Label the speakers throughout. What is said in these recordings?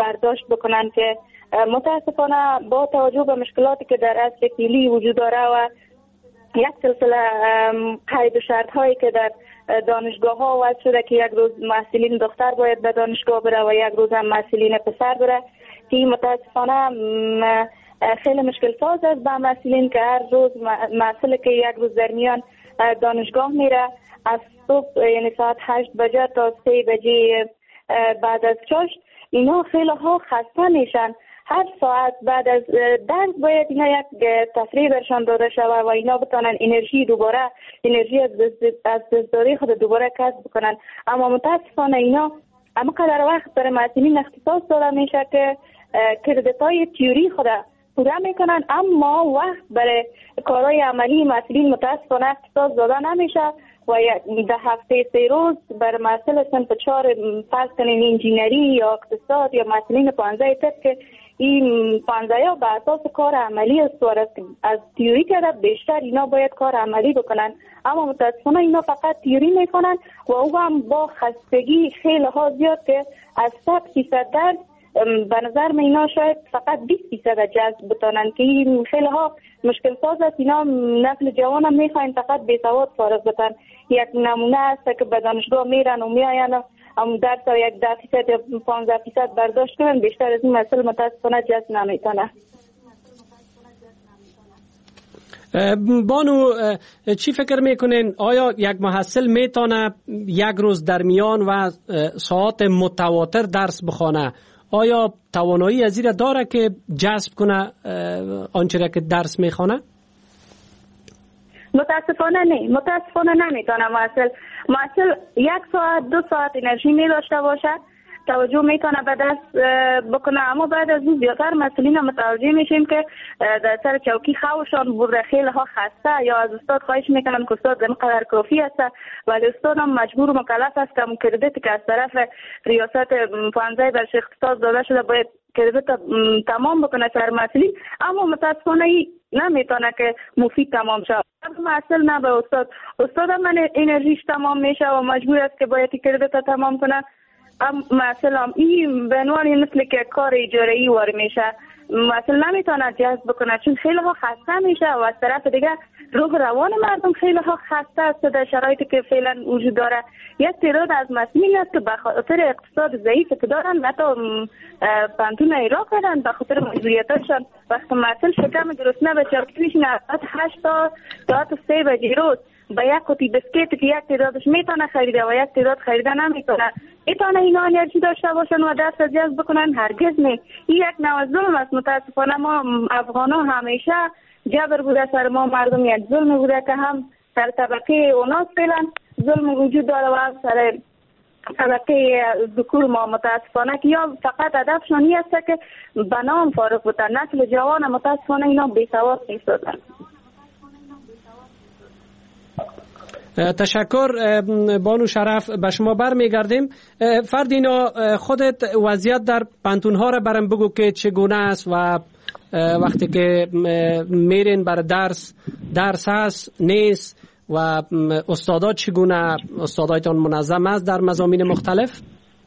Speaker 1: برداشت بکنن که متاسفانه با توجه به مشکلاتی که در عصر فعلی وجود داره و یک سلسله قید و شرط هایی که در دانشگاه ها وضع شده که یک روز محصلین دختر باید به دانشگاه بره و یک روز هم محصلین پسر بره، که متاسفانه خیلی مشکل ساز است به محصلین که هر روز محصل که یک روز در میان دانشگاه میره از صبح یعنی ساعت 8 بجه تا 3 بجه بعد از چاشت، اینا خیلی ها خسته میشن. هر ساعت بعد از درس باید اینا یک تفریح برشان داده شود و اینا بتانن انرژی از دستداری خود دوباره کسب بکنن. اما متاسفانه اینا اما قدر وقت برای معلمین اختصاص داده میشه که کردیت های تیوری خود پورا میکنن، اما وقت برای کارهای عملی معلمین متاسفانه اختصاص داده نمیشه و در هفته 3 روز بر مسئله صنف 4 فرض کنین انجینری یا اقتصاد یا مسئلین 15 طب که این 15 ها به اساس کار عملی استوار است. از تیوری کرده بیشتر اینا باید کار عملی بکنن، اما متاسفانه اینا فقط تیوری میکنن و او هم با خستگی خیلی ها زیاد که از 100% درس به نظر من اینا شاید فقط 20% جذب بتانن که این خیلی ها مشکل ساز است. اینا نسل جوان هم میخواین فقط بی سواد فارغ بتن. یک نمونه است که به دانشگاه میرن و میاین هم درس و یک 10% یا 15% برداشت کنن، بیشتر از این مسئله متاسفانه جذب نمیتونه.
Speaker 2: بانو چی فکر میکنین؟ آیا یک محصل میتونه یک روز در میان و ساعات متواتر درس بخونه؟ آیا توانایی از این داره که جذب کنه آنچه را که درس میخونه؟
Speaker 1: متاسفانه نمیتونه. محصل 1 ساعت 2 ساعت انرژی می داشته باشه، توجه میتونه به درس بکنه، اما بعد از اون زیادتر مسئولین متوجه میشیم که در سر چوکی خوشان برده خیلی ها خسته یا از استاد خواهش میکنن که استاد اینقدر کافی است، ولی استاد هم مجبور و مکلف است که کردیتی که از طرف ریاست 15 برش اختصاص داده شده باید کردیت تمام بکنه سر مسئولین، اما متاسفانه نمیتونه که مفید تمام شود. محصل نه به استاد هم انرژیش تمام میشه و مجبور است که باید کردیت تمام کنه. محصل هم این به عنوان مثل که کار اجاره‌ای وار میشه، محصل نمیتونه جذب بکنه چون خیلی ها خسته میشه و از طرف دیگه روح روان مردم خیلی ها خسته است در شرایطی که فعلا وجود داره. یک تعداد از مسئولین است که به خاطر اقتصاد ضعیف که دارن حتی پانتون ایران کردن، به خاطر مجبوریتاشون وقتی محصل شکم گرسنه به چوکی میشینه از 8 تا ساعت 3 بجه روز با یک قطعه بسکیت که یک تعدادش میتونه خریده و یک تعداد خریده نمیتونه، میتونه اینا انرژی داشته باشن و دست از جذب بکنن؟ هرگز نه. این یک نوع ظلم است. متاسفانه ما افغانا همیشه جبر بوده سر ما مردم، یک ظلم بوده که هم سر طبقه اوناس فعلا ظلم وجود داره و هم سر طبقه ذکور ما متاسفانه که یا فقط هدفشون این است که به نام فارغ بودن. نسل جوان متاسفانه اینا بی‌سواد نیستن.
Speaker 2: تشکر بانو شرف. به شما برمیگردیم. فردینا، خودت وضعیت در پانتون ها را برام بگو که چگونه است و وقتی که میرین بر درس هست نیست و استادا چگونه؟ استادایتان منظم است در مضامین مختلف؟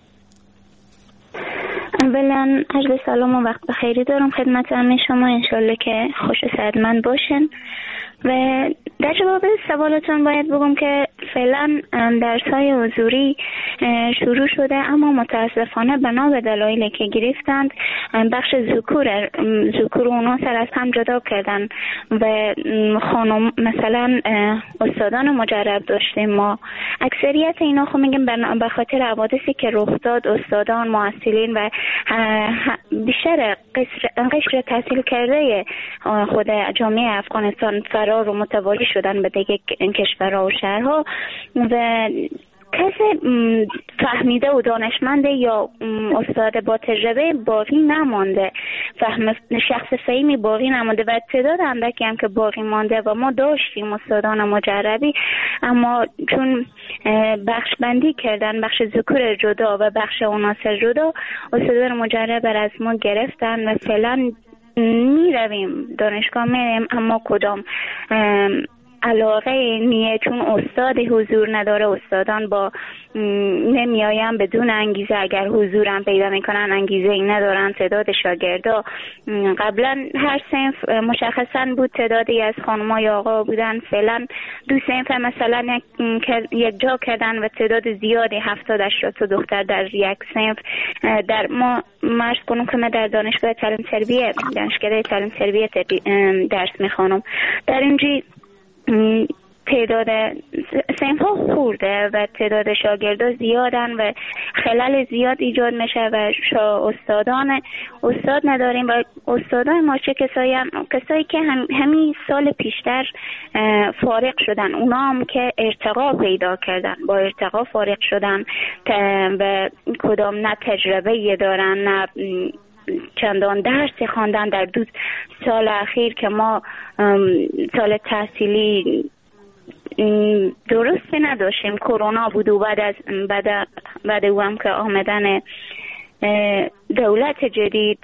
Speaker 3: اولا عرض سلام و وقت بخیری دارم خدمت همه شما، انشالله که خوش و صحتمند باشین. و در جواب سوالتون باید بگم که فعلا درس‌های حضوری شروع شده، اما متاسفانه بنا به دلایلی که گرفتند بخش ذکور اونا سر از هم جدا کردن و خانم مثلا استادان مجرب داشتیم ما، اکثریت اینا خب میگم به خاطر حوادثی که رخ داد استادان محصلین و بیشتر قشر تحصیل کرده خود جامعه افغانستان فرار و متواری شدن به دیگه کشورها و شهرها و کسی فهمیده و دانشمنده یا استاد با تجربه باقی نمانده، شخص فهمی باقی نمانده و تعداد اندکی هم که باقی مانده و ما داشتیم استادان مجربی، اما چون بخش بندی کردن بخش ذکور جدا و بخش عناصر جدا، استادان مجرب از ما گرفتن و فعلا می رویم دانشگاه میریم، اما کدام علاقه نیه، چون استاد حضور نداره، استادان با نمیایم بدون انگیزه، اگر حضورم پیدا میکنن انگیزه ای ندارن. تعداد شاگردا قبلا هر صنف مشخصا بود، تعدادی از خانم‌ها یا آقا بودن، فعلا 2 صنف مثلا یک جا کردن و تعداد زیادی 70-80 تا دختر در یک صنف. در ما مرز کنم که من در دانشگاه تعلیم تربیت درس میخوانم. در اینجا تعداد صنف ها خورده و تعداد شاگردا زیادن و خلل زیاد ایجاد میشه و استاد نداریم و استادای ما چه کسایی که همین سال پیشتر فارغ شدن، اونا هم که ارتقا پیدا کردن، با ارتقا فارغ شدن و کدام نه تجربه دارن نه چندان درس خواندن. در 2 سال اخیر که ما سال تحصیلی درستی نداشتیم، کرونا بود و بعد او هم که آمدن دولت جدید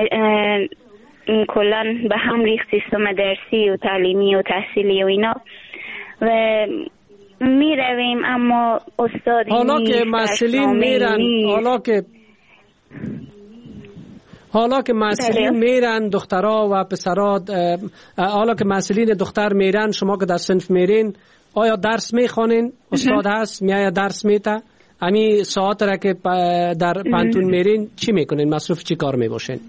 Speaker 3: کلن به هم ریخت سیستم درسی و تعلیمی و تحصیلی و اینا و می رویم اما استادی
Speaker 2: حالا که مسئولین میرن، حالا که مسئولین میرن دخترها و پسرها، حالا که مسئولین دختر میرن، شما که در صنف میرین آیا درس میخوانین؟ استاد هست میآید درس میته؟ امی ساعت را که در پانتون میرین چی میکنین؟ مصروف چی کار میباشین؟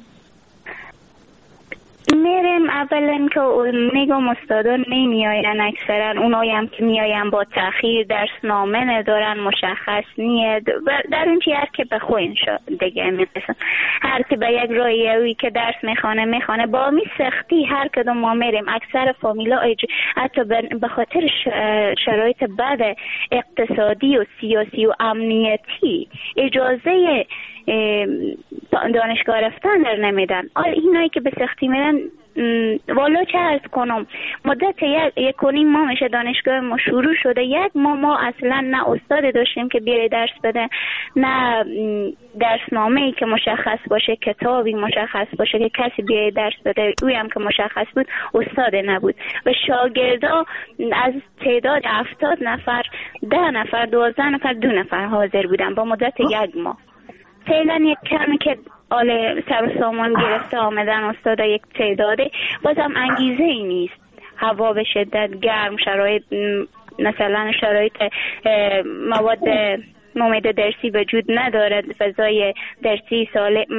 Speaker 3: میریم اولا که میگم استادان نمیآین، اکثرا اونایی هم که میآین با تأخیر، درس نامه ندارن، مشخص نیست. در اون هر که به خوین شد دیگه میرسن، هر که به یک راهی که درس میخوانه با می سختی هر کدوم ما میریم. اکثر فامیلا حتی به خاطر شرایط بد اقتصادی و سیاسی و امنیتی اجازه دانشگاه رفتن در نمیدن. اینایی که به سختی میرن، والا چه عرض کنم، مدت 1.5 ماه میشه دانشگاه ما شروع شده، 1 ماه ما اصلا نه استاد داشتیم که بیاره درس بده، نه درسنامه‌ای که مشخص باشه، کتابی مشخص باشه که کسی بیاره درس بده. اوی هم که مشخص بود استاد نبود و شاگردا از تعداد 70 نفر 10 نفر 12 نفر 2 نفر حاضر بودن با مدت 1 ماه. فعلا یک کمی که سر و سامان گرفته آمدن استادا یک تعداده، بازم انگیزه ای نیست. هوا به شدت گرم، شرایط مثلا شرایط مواد ممید درسی وجود ندارد، فضای درسی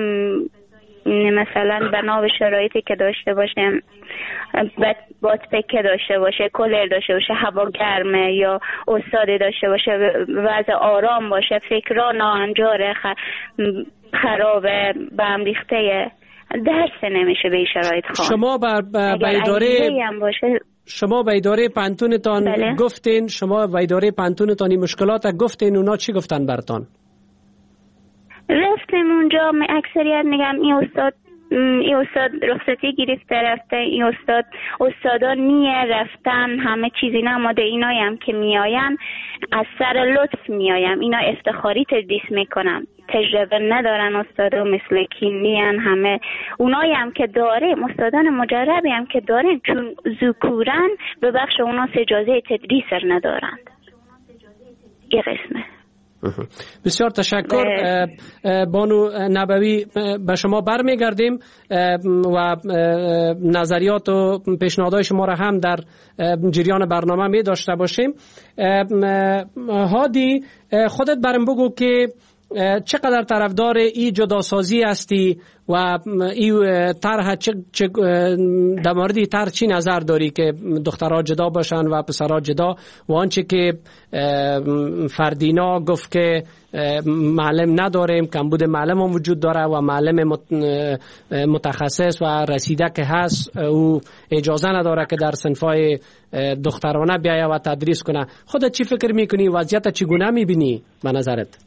Speaker 3: مثلا بنا به شرایطی که داشته باشیم، باتپکه داشته باشه، کولر داشته باشه، هوا گرمه، یا استاد داشته باشه وضع آرام باشه، فکرها ناهنجاره، خرابه، به هم ریخته، درس نمیشه به این شرایط خوان.
Speaker 2: شما به اداره پانتونتان گفتین، شما به اداره پانتونتان این مشکلات گفتین، اونا چی گفتن برتان؟
Speaker 3: رفتیم اونجا، اکثریت میگم این استاد رخصتی گرفته رفته، این استادان نیه رفتن، همه چیزی نماده. اینایی هم که میایم از سر لطف میایم، اینا افتخاری تدریس میکنن، تجربه ندارن استادا، مثل کینیان همه. اونایی هم که داره، استادان مجربی هم که دارن، چون ذکورن به بخش اونا اجازه تدریس ندارند. این قسمه.
Speaker 2: بسیار تشکر بانو نبوی. به شما برمیگردیم و نظریات و پیشنهادهای شما را هم در جریان برنامه می داشته باشیم. هادی، خودت برام بگو که چقدر طرفدار این جداسازی هستی و این طرح در مورد طرح چی نظر داری که دخترها جدا باشن و پسرها جدا، و آنچه که فردینا گفت که معلم نداریم، کمبود معلم هم وجود داره و معلم متخصص و رسیده که هست او اجازه نداره که در صنفای دخترانه بیایه و تدریس کنه. خودت چی فکر میکنی؟ وضعیت چگونه میبینی به نظرت؟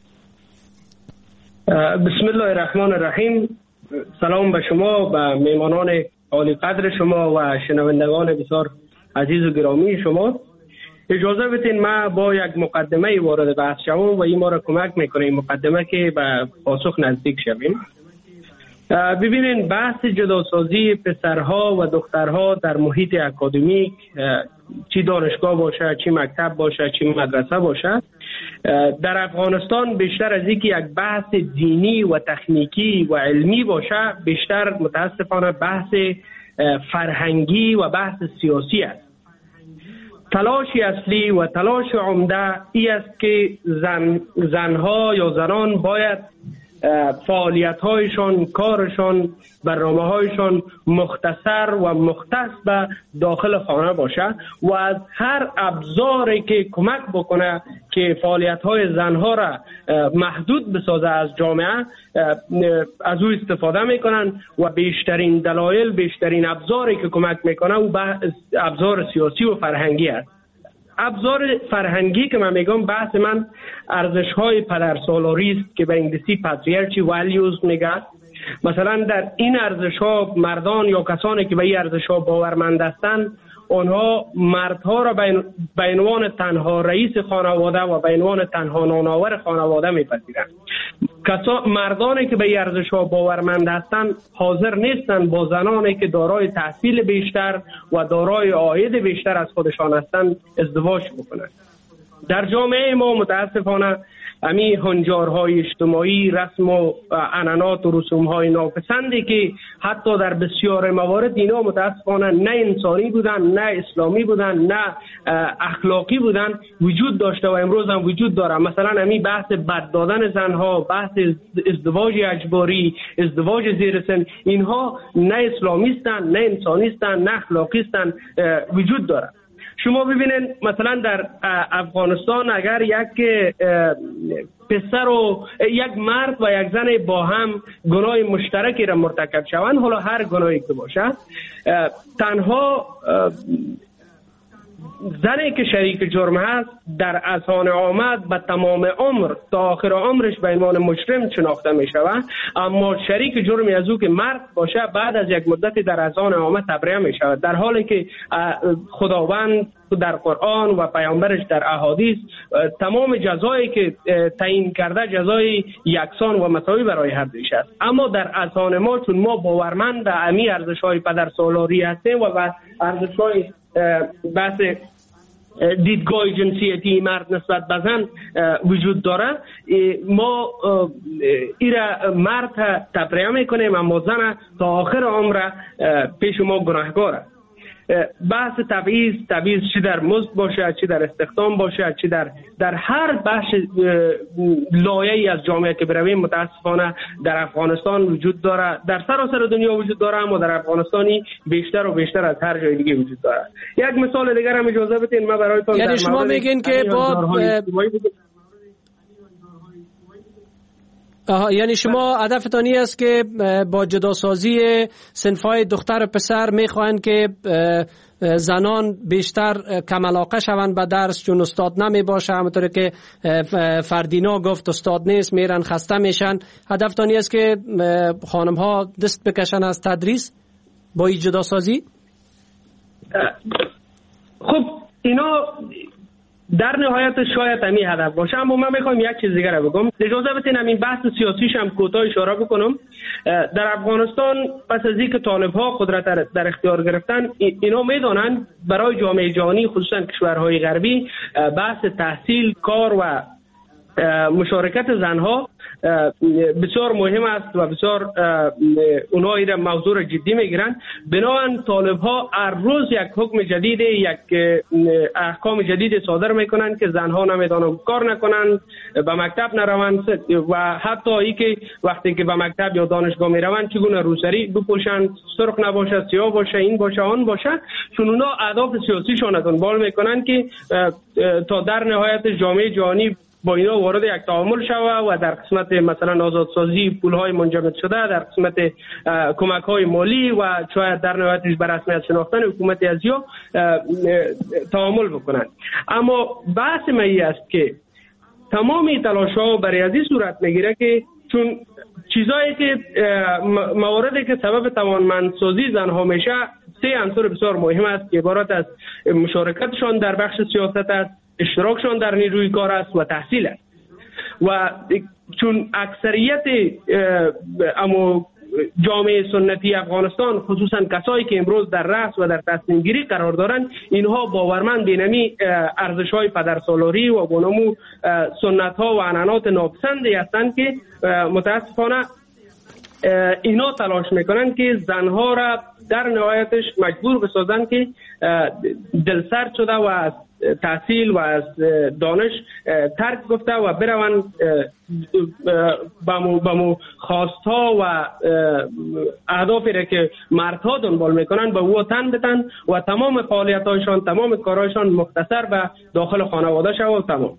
Speaker 4: بسم الله الرحمن الرحیم. سلام به شما، به میمانان عالی قدر شما و شنوندگان بسیار عزیز و گرامی شما. اجازه بدین ما با یک مقدمه وارد بحث شوم و این ما را کمک میکنه، این مقدمه که به پاسخ نزدیک شویم. ببینین، بحث جداسازی پسرها و دخترها در محیط اکادمیک چی دانشگاه باشه، چی مکتب باشه، چی مدرسه باشه. در افغانستان بیشتر از اینکه یک بحث دینی و تکنیکی و علمی باشه، بیشتر متاسفانه بحث فرهنگی و بحث سیاسی است. تلاش اصلی و تلاش عمده ای است که زنها یا زنان باید فعالیت هایشان، کارشان، برنامه هایشان مختصر و مختص به داخل خانه باشه و از هر ابزاری که کمک بکنه که فعالیت های زنها را محدود بسازه از جامعه از او استفاده میکنن و بیشترین دلایل، بیشترین ابزاری که کمک میکنه او ابزار سیاسی و فرهنگی است. ابزار فرهنگی که من میگم، بحث من ارزش های پدرسالاری است که به انگلیسی patriarchy values میگه. مثلا در این ارزش ها مردان یا کسانی که به این ارزش ها باورمند هستند، آنها مردها را به عنوان تنها رئیس خانواده و به عنوان تنها نانآور خانواده میپذیرند. مردانی که به این ارزش ها باورمند هستند حاضر نیستند با زنانی که دارای تحصیل بیشتر و دارای عاید بیشتر از خودشان هستند ازدواج بکنند. در جامعه ما متاسفانه امی هنجارهای اجتماعی، رسم و عنعنات و رسومهای ناپسندی که حتی در بسیار موارد اینا متاسفانه نه انسانی بودن، نه اسلامی بودن، نه اخلاقی بودن وجود داشته و امروز هم وجود داره. مثلا امی بحث بد دادن زنها، بحث ازدواج اجباری، ازدواج زیر سن، اینها نه اسلامیستن، نه انسانیستن، نه اخلاقیستن، وجود داره. شما ببینید مثلا در افغانستان اگر یک پسر و یک مرد و یک زن با هم گناه مشترکی را مرتکب شوند، حالا هر گناهی که باشه، تنها زنی که شریک جرم هست در اذهان آمد به تمام عمر تا آخر عمرش به عنوان مجرم شناخته می شود، اما شریک جرمی از او که مرد باشه بعد از یک مدتی در اذهان عامه تبرئه می شود، در حالی که خداوند در قرآن و پیامبرش در احادیث تمام جزایی که تعیین کرده جزای یکسان و مساوی برای هر دویش است. اما در اذهان ما چون ما باورمند امی ارزش‌های پدرسالاری هستیم و ارزش‌های بحث دیدگاه جنسیتی مرد نسبت به زن وجود داره، ما ایره مرد تبرئه میکنیم اما زن تا آخر عمر پیش ما گناهگاره. بحث تبعیض چی در مزد باشه، چی در استخدام باشه، چی در هر بخش لایه‌ای از جامعه که برویم متاسفانه در افغانستان وجود داره، در سراسر دنیا وجود داره، اما در افغانستانی بیشتر و بیشتر از هر جای دیگه وجود داره. یک مثال دیگر هم اجازه بدین من برایتون،
Speaker 2: یعنی شما میگین که یعنی شما هدفتان این است که با جداسازی صنف‌های دختر و پسر میخواهند که زنان بیشتر کم علاقه شوند به درس چون استاد نمی باشه، همونطور که فردینا گفت استاد نیست، میرن خسته میشن. هدفتان این است که خانم ها دست بکشن از تدریس با این جداسازی؟
Speaker 4: خب اینا در نهایت شاید همین هدف باشه، اما من میخوام یک چیز دیگر رو بگم. اجازه بدین همین بحث سیاسیش هم کوتاه اشاره بکنم. در افغانستان پس از اینکه طالب‌ها قدرت در اختیار گرفتن، اینا میدونن برای جامعه جهانی خصوصا کشورهای غربی بحث تحصیل، کار و مشارکت زنها بسیار مهم است و بسیار اونها این موضوع جدی میگیرن. بنابراین طالب ها هر روز یک حکم جدید، یک احکام جدید صادر میکنن که زنها نمیدونن کار نکنن، به مکتب نروند و حتی ای که وقتی که به مکتب یا دانشگاه میروند چگونه روسری بپوشن، سرخ نباشه، سیاه باشه، این باشه، آن باشه، چون اونها اهداف سیاسیشون دنبال میکنن که تا در نهایت جامعه جهانی با اینا وارد یک تعامل شوه و در قسمت مثلا آزادسازی پولهای منجمد شده، در قسمت کمک‌های مالی و شاید در نهایتش بر رسمیت شناختن حکومت ازیا تعامل بکنند. اما بحث من است که تمام تلاش‌ها برای ازی صورت میگیره که چون چیزایی که مواردی که سبب توانمندسازی زنها میشه، سه عنصر بسیار مهم است که عبارت از مشارکتشان در بخش سیاست است، اشتراکشان در نیروی کار است و تحصیل است. و چون اکثریت جامعه سنتی افغانستان، خصوصا کسایی که امروز در رأس و در تصمیم گیری قرار دارند، اینها باورمند بینمی ارزش های پدرسالاری و گونمو سنت ها و عنعنات ناپسندی هستند که متاسفانه اینا تلاش میکنن که زنها را در نهایتش مجبور بسازن که دلسرد شده و از تحصیل و از دانش ترک گفته و بروند بمو خواستها و اهدافی را که مردها دنبال میکنن به او تن بدن و تمام فعالیت‌هایشان، تمام کارهایشان مختصر به داخل خانواده شود و تمام.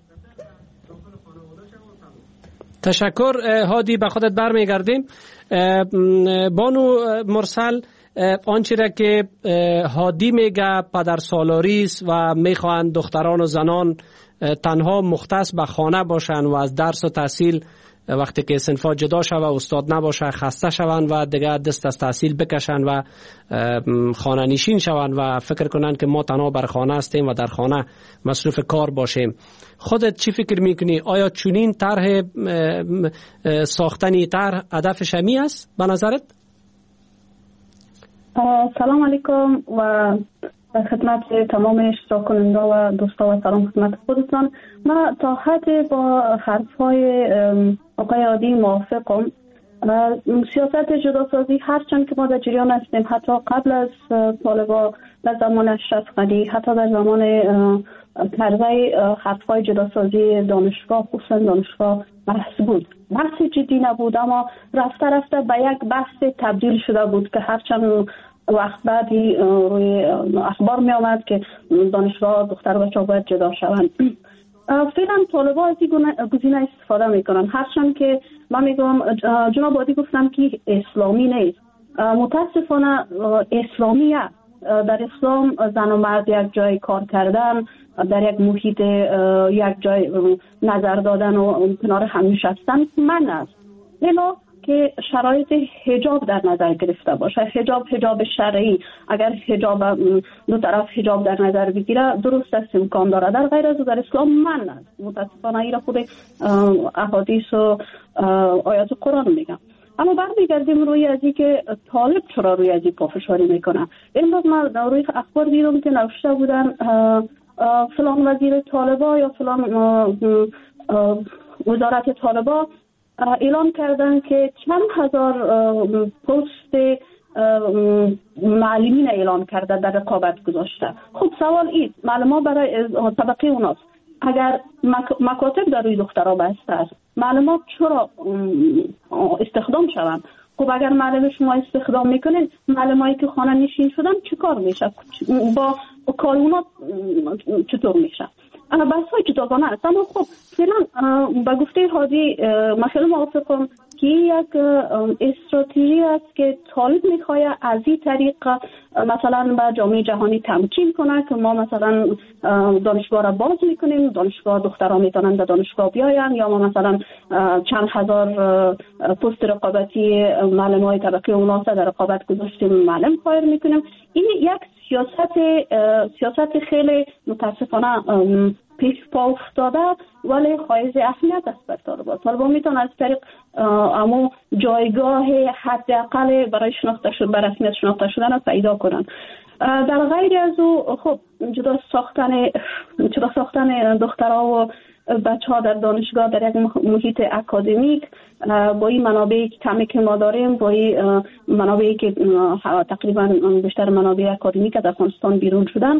Speaker 2: تشکر هادی، به خودت برمیگردیم. بانو مرسل، آنچه را که هادی میگه پدرسالاری است و میخواهند دختران و زنان تنها مختص به خانه باشند و از درس و تحصیل وقتی که صنفا جدا شود استاد نباشه خسته شوند و دیگه دست از تحصیل بکشند و خانه نشین شوند و فکر کنند که ما تنها بر خانه هستیم و در خانه مصروف کار باشیم. خودت چی فکر میکنی؟ آیا چنین طرح ساختنی طرح هدفش همی است به نظرت؟
Speaker 5: سلام علیکم و خدمت تمام اشتراک کننده و دوستا و سلام خدمت خودتان. من تا حد با حرفهای آقای عادی موافقم. سیاست جداسازی هرچند که ما در جریان هستیم، حتی قبل از طالبان در زمان اشرف غنی، حتی در زمان پروای حرفهای جداسازی دانشگاه، خصوصا دانشگاه بحث بود، بحث جدی نبود، اما رفته رفته به یک بحث تبدیل شده بود که هرچند وقت بعدی روی اخبار می آمد که دانشگاه دختر و بچه باید جدا شوند. فعلا طالبان از این گزینه استفاده میکنن، هرچند که من میگم جناب عادی گفتم که اسلامی نیست. متاسفانه اسلامیه. در اسلام زن و مرد یک جای کار کردن، در یک محیط یک جای نظر دادن و کنار هم نشستن من است. لیلا که شرایط حجاب در نظر گرفته باشه، حجاب شرعی، اگر حجاب دو طرف حجاب در نظر بگیره درست است، امکان داره. در غیر از در اسلام من است. متاسفانه ایرا خود احادیث و آیات قرآن میگم. اما برمیگردیم روی ازی که طالب چرا روی ازی پافشاری میکنه. امروز من روی اخبار دیدم که نوشته بودن فلان وزیر طالبا یا فلان وزارت طالبا اعلان کردن که چند هزار پست معلمین اعلان کرده در رقابت گذاشته. خب سوال این معلومات برای طبقه اوناست. اگر مکاتب در روی دخترها بسته است، معلومات چرا استخدام شوند؟ خب اگر معلم شما استخدام میکنین، معلمایی که خانه نشین شدن چه کار میشه؟ با کارونات چطور میشه؟ بحث های جداگانه است. اما خب فعلا با گفته هادی من خیلی موافقم که یک استراتژی است که طالب میخواد از این طریق مثلا به جامعه جهانی تمکین کنه که ما مثلا دانشگاه را باز میکنیم، دانشگاه دخترها میتونن در دانشگاه بیاین، یا ما مثلا چند هزار پست رقابتی معلم های طبقه اوناست در رقابت گذاشتیم معلم خواهر میکنیم. این یک سیاست خیلی متاسفانه پیش پا افتاده ولی حائز اهمیت است بر طالبان. طالبان میتونن از طریق اما جایگاه حداقل برای شناخته شدن، برای رسمیت شناخته شدن را پیدا کنن. در غیر از او خب جدا ساختن دخترها و بچه ها در دانشگاه در یک محیط اکادمیک با این منابعی کمی که ما داریم، با این منابعی که تقریبا بیشتر منابع اکادمیک از افغانستان بیرون شدن،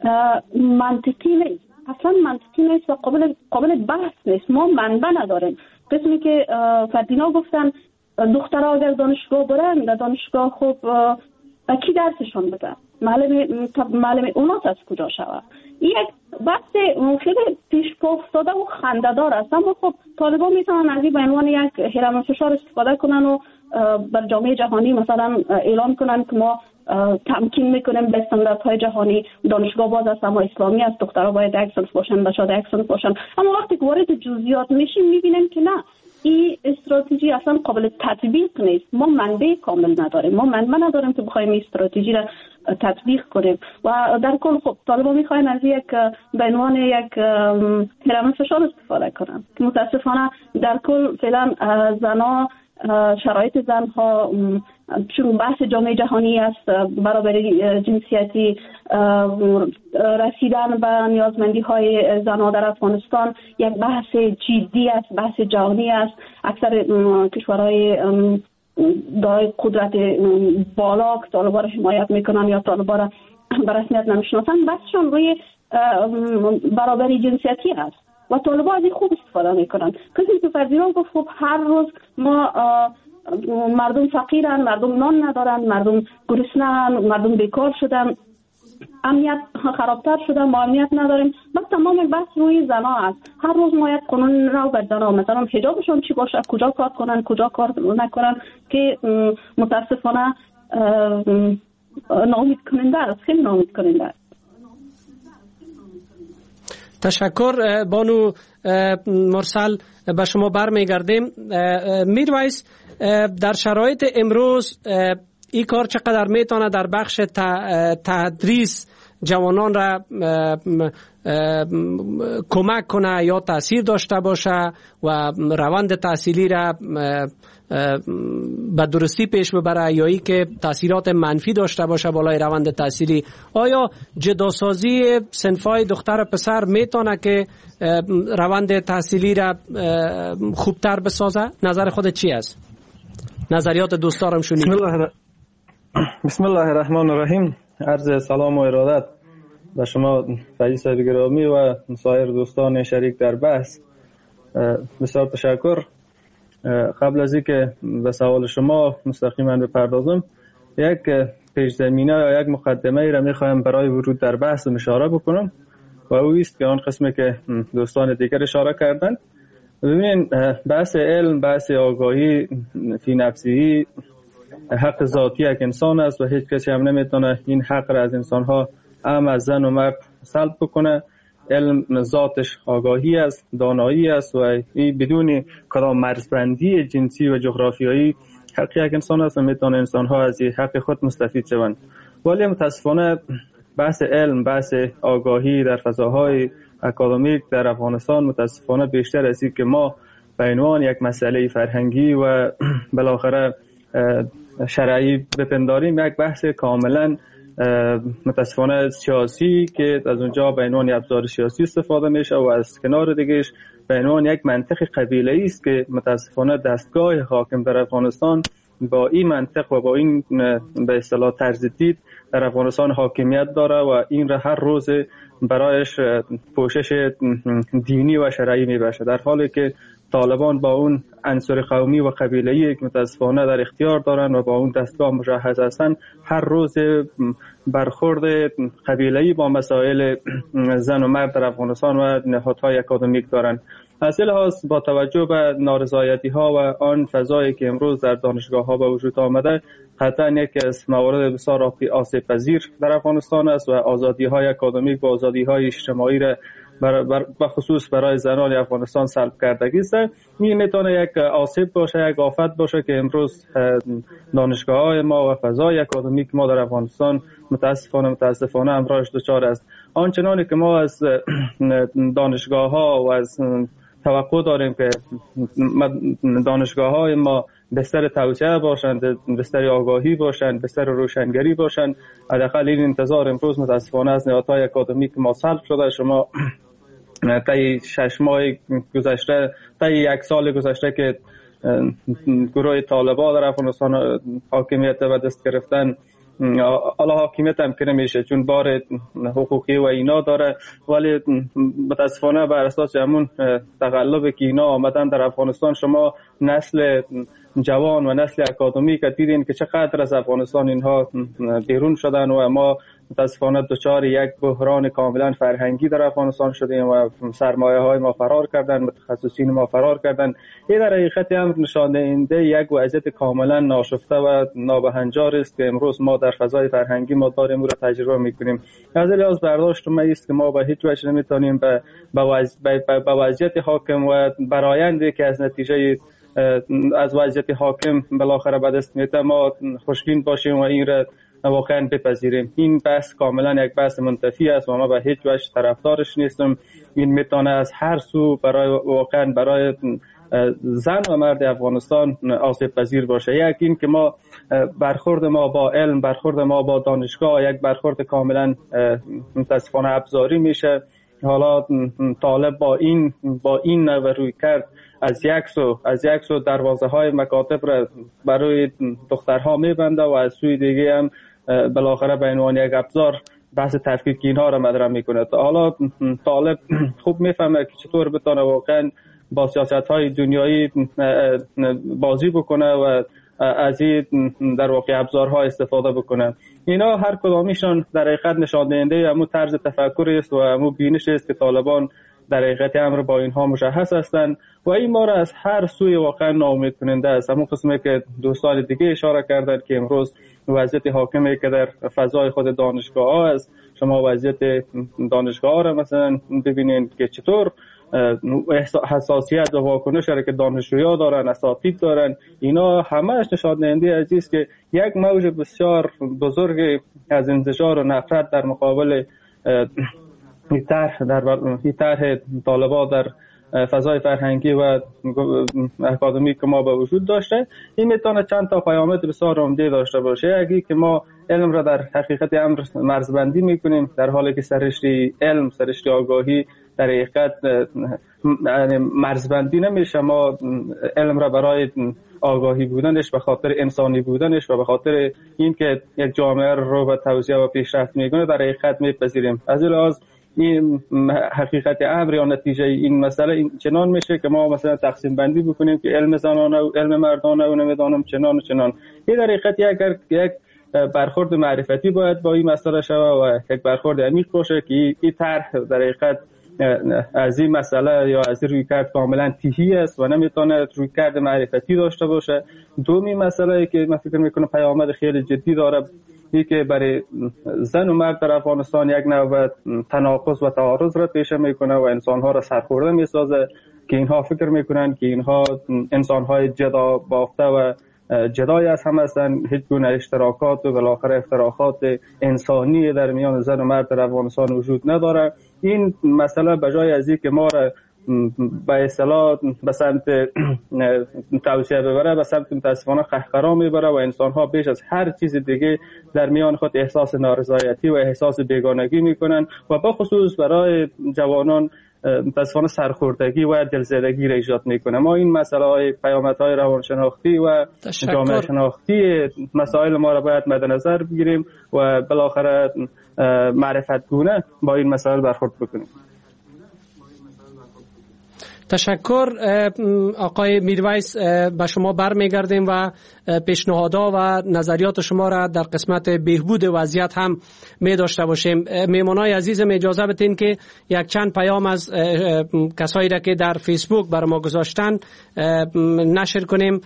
Speaker 5: منطقی نیست. اصلا منطقی نیست و قابل بحث نیست. ما منبع نداریم. قسمی که فردینا گفتن دخترها اگر دانشگاه برن، در دانشگاه خب کی درسشون بده؟ معلم اونات از کجا شود؟ یک بحث خیلی پیش پا افتاده و خنده‌دار است. اما خب طالبان میتونن از این به عنوان یک هرم فشار استفاده کنن و بر جامعه جهانی مثلا اعلان کنن که ما تمکین میکنیم به استانداردهای جهانی، دانشگاه باز است اما اسلامی است، دخترها باید یک صنف باشن، بچه‌ها یک صنف باشن. اما وقتی که وارد جزئیات میشیم میبینیم که نه، این استراتژی اصلا قابل تطبیق نیست. ما منبع کامل نداریم، ما منبع نداریم که بخوایم این استراتژی را تطبیق کنیم و در کل خب طالبان میخواین از یک به عنوان یک هرم فشار استفاده کنن. متاسفانه در کل فعلا زنا شرایط زنها، چون بحث جامعه جهانی است، برابری جنسیتی، رسیدن به نیازمندی های زنها در افغانستان یک بحث جدی است، بحث جهانی است. اکثر کشورهای دارای قدرت بالا که طالبان را حمایت میکنن یا طالبان را به رسمیت نمیشناسن، بحثشان روی برابری جنسیتی است و طالبان از این خوب استفاده میکنن. کسی که فرزیران گفت خب هر روز ما مردم فقیرن، مردم نان ندارن، مردم گرسنه‌اند، مردم بیکار شدن، امنیت خرابتر شده، ما امنیت نداریم. بس تمام بحث روی زنا است. هر روز ما یک قانون رو بر زنا، مثلا حجابشون چی باشه، کجا کار کنن، کجا کار نکنن، که متاسفانه ناامید کننده است، خیلی ناامید کننده است.
Speaker 2: تشکر بانو مرسل. به شما برمیگردیم. میرویس، در شرایط امروز این کار چقدر میتونه در بخش تدریس جوانان را کمک کنه یا تاثیر داشته باشه و روند تحصیلی را به درستی پیش ببره، یا ای که تاثیرات منفی داشته باشه بالای روند تحصیلی؟ آیا جداسازی صنفای دختر و پسر میتونه که روند تحصیلی را خوبتر بسازه؟ نظر خودت چی است؟ نظریات دوستارم شنید.
Speaker 6: بسم الله الرحمن الرحیم. عرض سلام و ارادت به شما فیض صاحب گرامی و سایر دوستان شریک در بحث. بسیار تشکر. قبل از اینکه به سوال شما مستقیما بپردازم، یک پیش زمینه یا یک مقدمه ای را میخوایم برای ورود در بحث اشاره بکنم و او است که آن قسمی که دوستان دیگر اشاره کردند. ببینید، بحث علم، بحث آگاهی فی نفسی حق ذاتی یک انسان است و هیچ کسی هم نمیتونه این حق را از انسانها، هم از زن و مرد، سلب بکنه. علم ذاتش آگاهی است، دانایی است و این بدون کدام مرزبندی جنسی و جغرافیایی حق یک انسان است و میتونه انسانها از این حق خود مستفید شوند. ولی متاسفانه بحث علم، بحث آگاهی در فضاهای اکادمیک در افغانستان متاسفانه بیشتر از این که ما به عنوان یک مسئله فرهنگی و بالاخره شرعی بپنداریم، یک بحث کاملا متاسفانه سیاسی که از اونجا به عنوان ابزار سیاسی استفاده میشه و از کنار دیگهش به عنوان یک منطق قبیله‌ای است که متاسفانه دستگاه حاکم در افغانستان با این منطق و با این به اصطلاح طرز دید در افغانستان حاکمیت داره و این را هر روز برایش پوشش دینی و شرعی میبشه، در حالی که طالبان با اون عنصر قومی و قبیله‌ای که متاسفانه در اختیار دارن و با اون دستگاه مجهز هستن، هر روز برخورد قبیله‌ای با مسائل زن و مرد در افغانستان و نهادهای اکادمیک دارن. از این لحاظ با توجه به نارضایتی‌ها و آن فضایی که امروز در دانشگاه‌ها به وجود آمده، قطعاً یکی از موارد بسیار آسیب‌پذیر در افغانستان است و آزادی‌های اکادمیک و آزادی‌های اجتماعی را به خصوص برای زنان افغانستان سلب کردگی است. این میتونه یک آسیب باشه، یک آفت باشه که امروز دانشگاه‌های ما و فضای اکادمیک ما در افغانستان متاسفانه امروز دچار است. آنچنانی که ما از دانشگاه‌ها و از توقع داریم که دانشگاه‌های ما بستر توسعه باشند، بستر آگاهی باشند، بستر روشنگری باشند، حداقل این انتظار امروز متاسفانه از نهادهای اکادمیک ما سلب شده. شما طی 6 ماه گذشته، طی 1 سال گذشته که گروه طالبان در افغانستان حاکمیت به دست گرفتن، حالا حاکمیت هم که نمیشه چون بار حقوقی و اینا داره، ولی متاسفانه بر اساس همون تقلب که اینا آمدن در افغانستان، شما نسل جوان و نسل اکادمیک دیدین که چقدر از افغانستان اینها بیرون شدن و ما متاسفانه دچار یک بحران کاملا فرهنگی در افغانستان شدیم و سرمایه های ما فرار کردن، متخصصین ما فرار کردن. این در حقیقت هم نشان دهنده یک وضعیت کاملا ناشفته و نابهنجار است که امروز ما در فضای فرهنگی ما داریم و را تجربه میکنیم. از لحاظ برداشت ما است که ما به هیچ وجه نمیتونیم به وضعیت حاکم و برآیندی که از نتیجه از وضعیت حاکم بالاخره به دست میاد ما خوشبین باشیم و این را واقعا بپذیریم. این بحث کاملا یک بحث منتفی است و ما به هیچ وجه طرفدارش نیستم. این میتونه از هر سو برای واقعا برای زن و مرد افغانستان آسیب پذیر باشه. یک این که ما برخورد ما با علم، برخورد ما با دانشگاه یک برخورد کاملا متاسفانه ابزاری میشه. حالا طالب با این نوع روی کرد از یک سو دروازه های مکاتب را برای دخترها میبنده و از سوی دیگه هم بالاخره به عنوان یک ابزار بحث تفکیک اینها را مطرح میکنه. حالا طالب خوب میفهمه که چطور بتونه واقعا با سیاست های دنیایی بازی بکنه و از این در واقع ابزارها استفاده بکنه. اینا هر کدامیشان در حقیقت نشان دهنده همون طرز تفکر است و همون بینش است که طالبان در حقیقت امر با اینها مشخص هستند و این ما را از هر سوی واقعا ناامید کننده است. همون قسمی که دوستان دیگه اشاره کردند که امروز وضعیت حاکمی که در فضای خود دانشگاه ها است، شما وضعیت دانشگاه ها را مثلا ببینید که چطور حساسیت و واکنش را که دانشجویان دارن، اساتید دارن، اینا همهش نشان دهنده از است که یک موج بسیار بزرگ از انتشار و نفرت در مقابل این طرح طالبان در فضای فرهنگی و اکادمیک که ما به وجود داشته. این میتونه چند تا پیامد بسیار عمده داشته باشه. یکی که ما علم را در حقیقت امر مرزبندی میکنیم، در حالی که سرشتی علم، سرشتی آگاهی در حقیقت مرزبندی نمیشه. ما علم را برای آگاهی بودنش، به خاطر انسانی بودنش و به خاطر این که یک جامعه رو به توسعه و پیشرفت میکنه در حقیقت میپذیریم. از این لحاظ این حقیقت امر یا نتیجه این مسئله این چنان میشه که ما مثلا تقسیم بندی بکنیم که علم زنانه و علم مردانه و نمیدانم چنان و چنان. این در حقیقت یک برخورد معرفتی باید با این مسئله شود و یک برخورد عمیق باشه که این طرح در حقیقت از این مسئله یا از این رویکرد کاملا تیهی است و نمیتونه رویکرد معرفتی داشته باشه. دومی مسئله که من فکر میکنم پیامد خیلی جدی داره، این که برای زن و مرد در افغانستان یک نوع تناقض و تعارض را پیش میکنه و انسانها را سرخورده میسازه که اینها فکر میکنن که اینها انسانهای جدا بافته و جدای از هم هستند. هیچ گونه اشتراکات و بالاخره افتراقات انسانی در میان زن و مرد در افغانستان وجود نداره. این مسئله بجای از اینکه ما را به اصطلاح به سمت توسعه ببره، به سمت متاسفانه قهقرا میبره و انسانها بیش از هر چیز دیگه در میان خود احساس نارضایتی و احساس بیگانگی میکنن و به خصوص برای جوانان متاسفانه سرخوردگی و دلزدگی را ایجاد میکنه. ما این مسئله های پیامدهای روانشناختی و جامعه شناختی مسائل ما را باید مد نظر بگیریم و بالاخره معرفت گونه با این مسائل برخورد بکنیم.
Speaker 2: تشکر آقای میرویس. به شما برمیگردیم و پیشنهادها و نظریات شما را در قسمت بهبود وضعیت هم می داشته باشیم. میمانای عزیزم اجازه بدین که یک چند پیام از کسایی را که در فیسبوک بر ما گذاشتن نشر کنیم.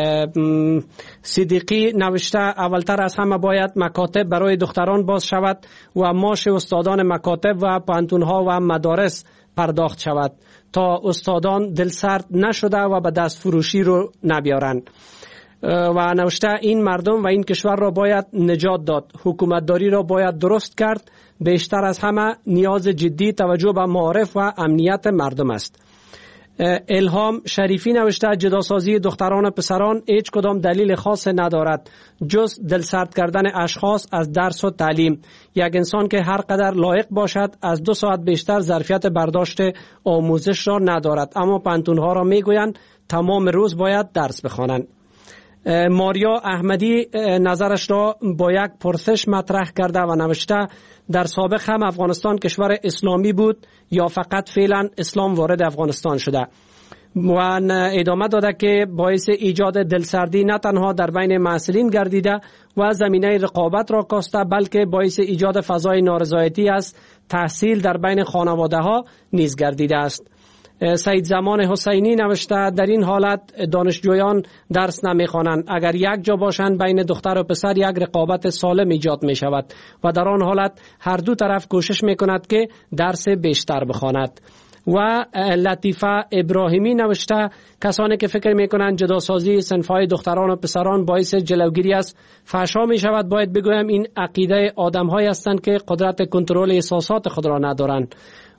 Speaker 2: صدیقی نوشته اولتر از همه باید مکاتب برای دختران باز شود و معاش استادان مکاتب و پانتونها و مدارس پرداخت شود تا استادان دلسرد نشده و به دست فروشی رو نبیارند. و نوشته این مردم و این کشور را باید نجات داد، حکومتداری را باید درست کرد. بیشتر از همه نیاز جدی توجه به معارف و امنیت مردم است. الهام شریفی نوشته جداسازی دختران و پسران هیچ کدام دلیل خاص ندارد جز دلسرد کردن اشخاص از درس و تعلیم. یک انسان که هر قدر لایق باشد از 2 ساعت بیشتر ظرفیت برداشت آموزش را ندارد، اما پانتونها را میگویند تمام روز باید درس بخوانند. ماریا احمدی نظرش را با یک پرسش مطرح کرده و نوشته در سابق هم افغانستان کشور اسلامی بود یا فقط فعلا اسلام وارد افغانستان شده؟ و ادامه داده که باعث ایجاد دلسردی نه تنها در بین محصلین گردیده و زمینه رقابت را کاسته، بلکه باعث ایجاد فضای نارضایتی است تحصیل در بین خانواده ها نیز گردیده است. سید زمان حسینی نوشته در این حالت دانشجویان درس نمیخوانند. اگر یک جا باشند بین دختر و پسر یک رقابت سالم ایجاد می شود و در آن حالت هر دو طرف کوشش می کند که درس بیشتر بخواند. و لطیفه ابراهیمی نوشته کسانی که فکر می کنند جداسازی صنف‌های دختران و پسران باعث جلوگیری از فحشا می شود، باید بگویم این عقیده آدم‌هایی هستند که قدرت کنترل احساسات خود را ندارند.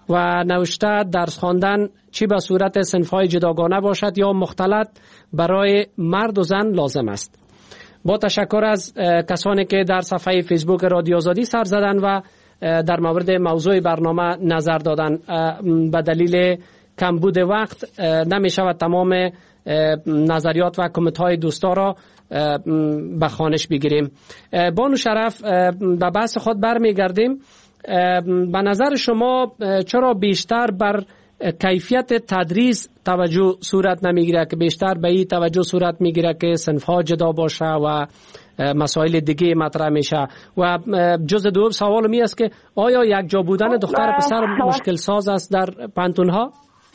Speaker 2: و نوشته درس خواندن چی به صورت صنف‌های جداگانه باشد یا مختلط برای مرد و زن لازم است. با تشکر از کسانی که در صفحه فیسبوک رادیو آزادی سر زدن و در مورد موضوع برنامه نظر دادن. به دلیل کمبود وقت نمی شود تمام نظریات و کامنت های دوستا را به خوانش بگیریم. بانو شرف، به بحث خود برمیگردیم. به نظر شما چرا بیشتر بر کیفیت تدریس توجه صورت نمیگیره که بیشتر به این توجه صورت میگیره که صنف‌ها جدا باشه و مسائل دیگه مطرح میشه؟ و جز دوم سوال می است که آیا یک جا بودن دختر پسر مشکل ساز است در پانتون‌ها؟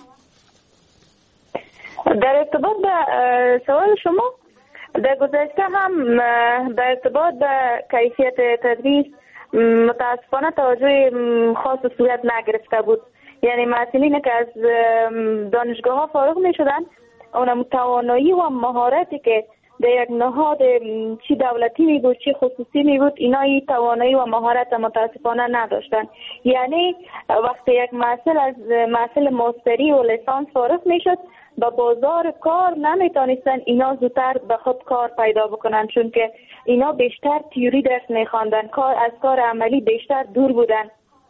Speaker 1: در ارتباط به سوال شما، در گذشته هم در ارتباط به کیفیت تدریس متاسفانه توجه خاص صورت نگرفته بود. یعنی مسئولین که از دانشگاه ها فارغ می شدن، اون توانایی و مهارتی که در یک نهاد چی دولتی می بود چی خصوصی می بود، اینا این توانایی و مهارت متاسفانه نداشتن. یعنی وقتی یک محصل از محصل ماستری و لیسانس فارغ می شد، با بازار کار نمیتونستن اینا زودتر به خود کار پیدا بکنن، چون که اینا بیشتر تیوری درس میخواندن، از کار عملی بیشتر دور بودن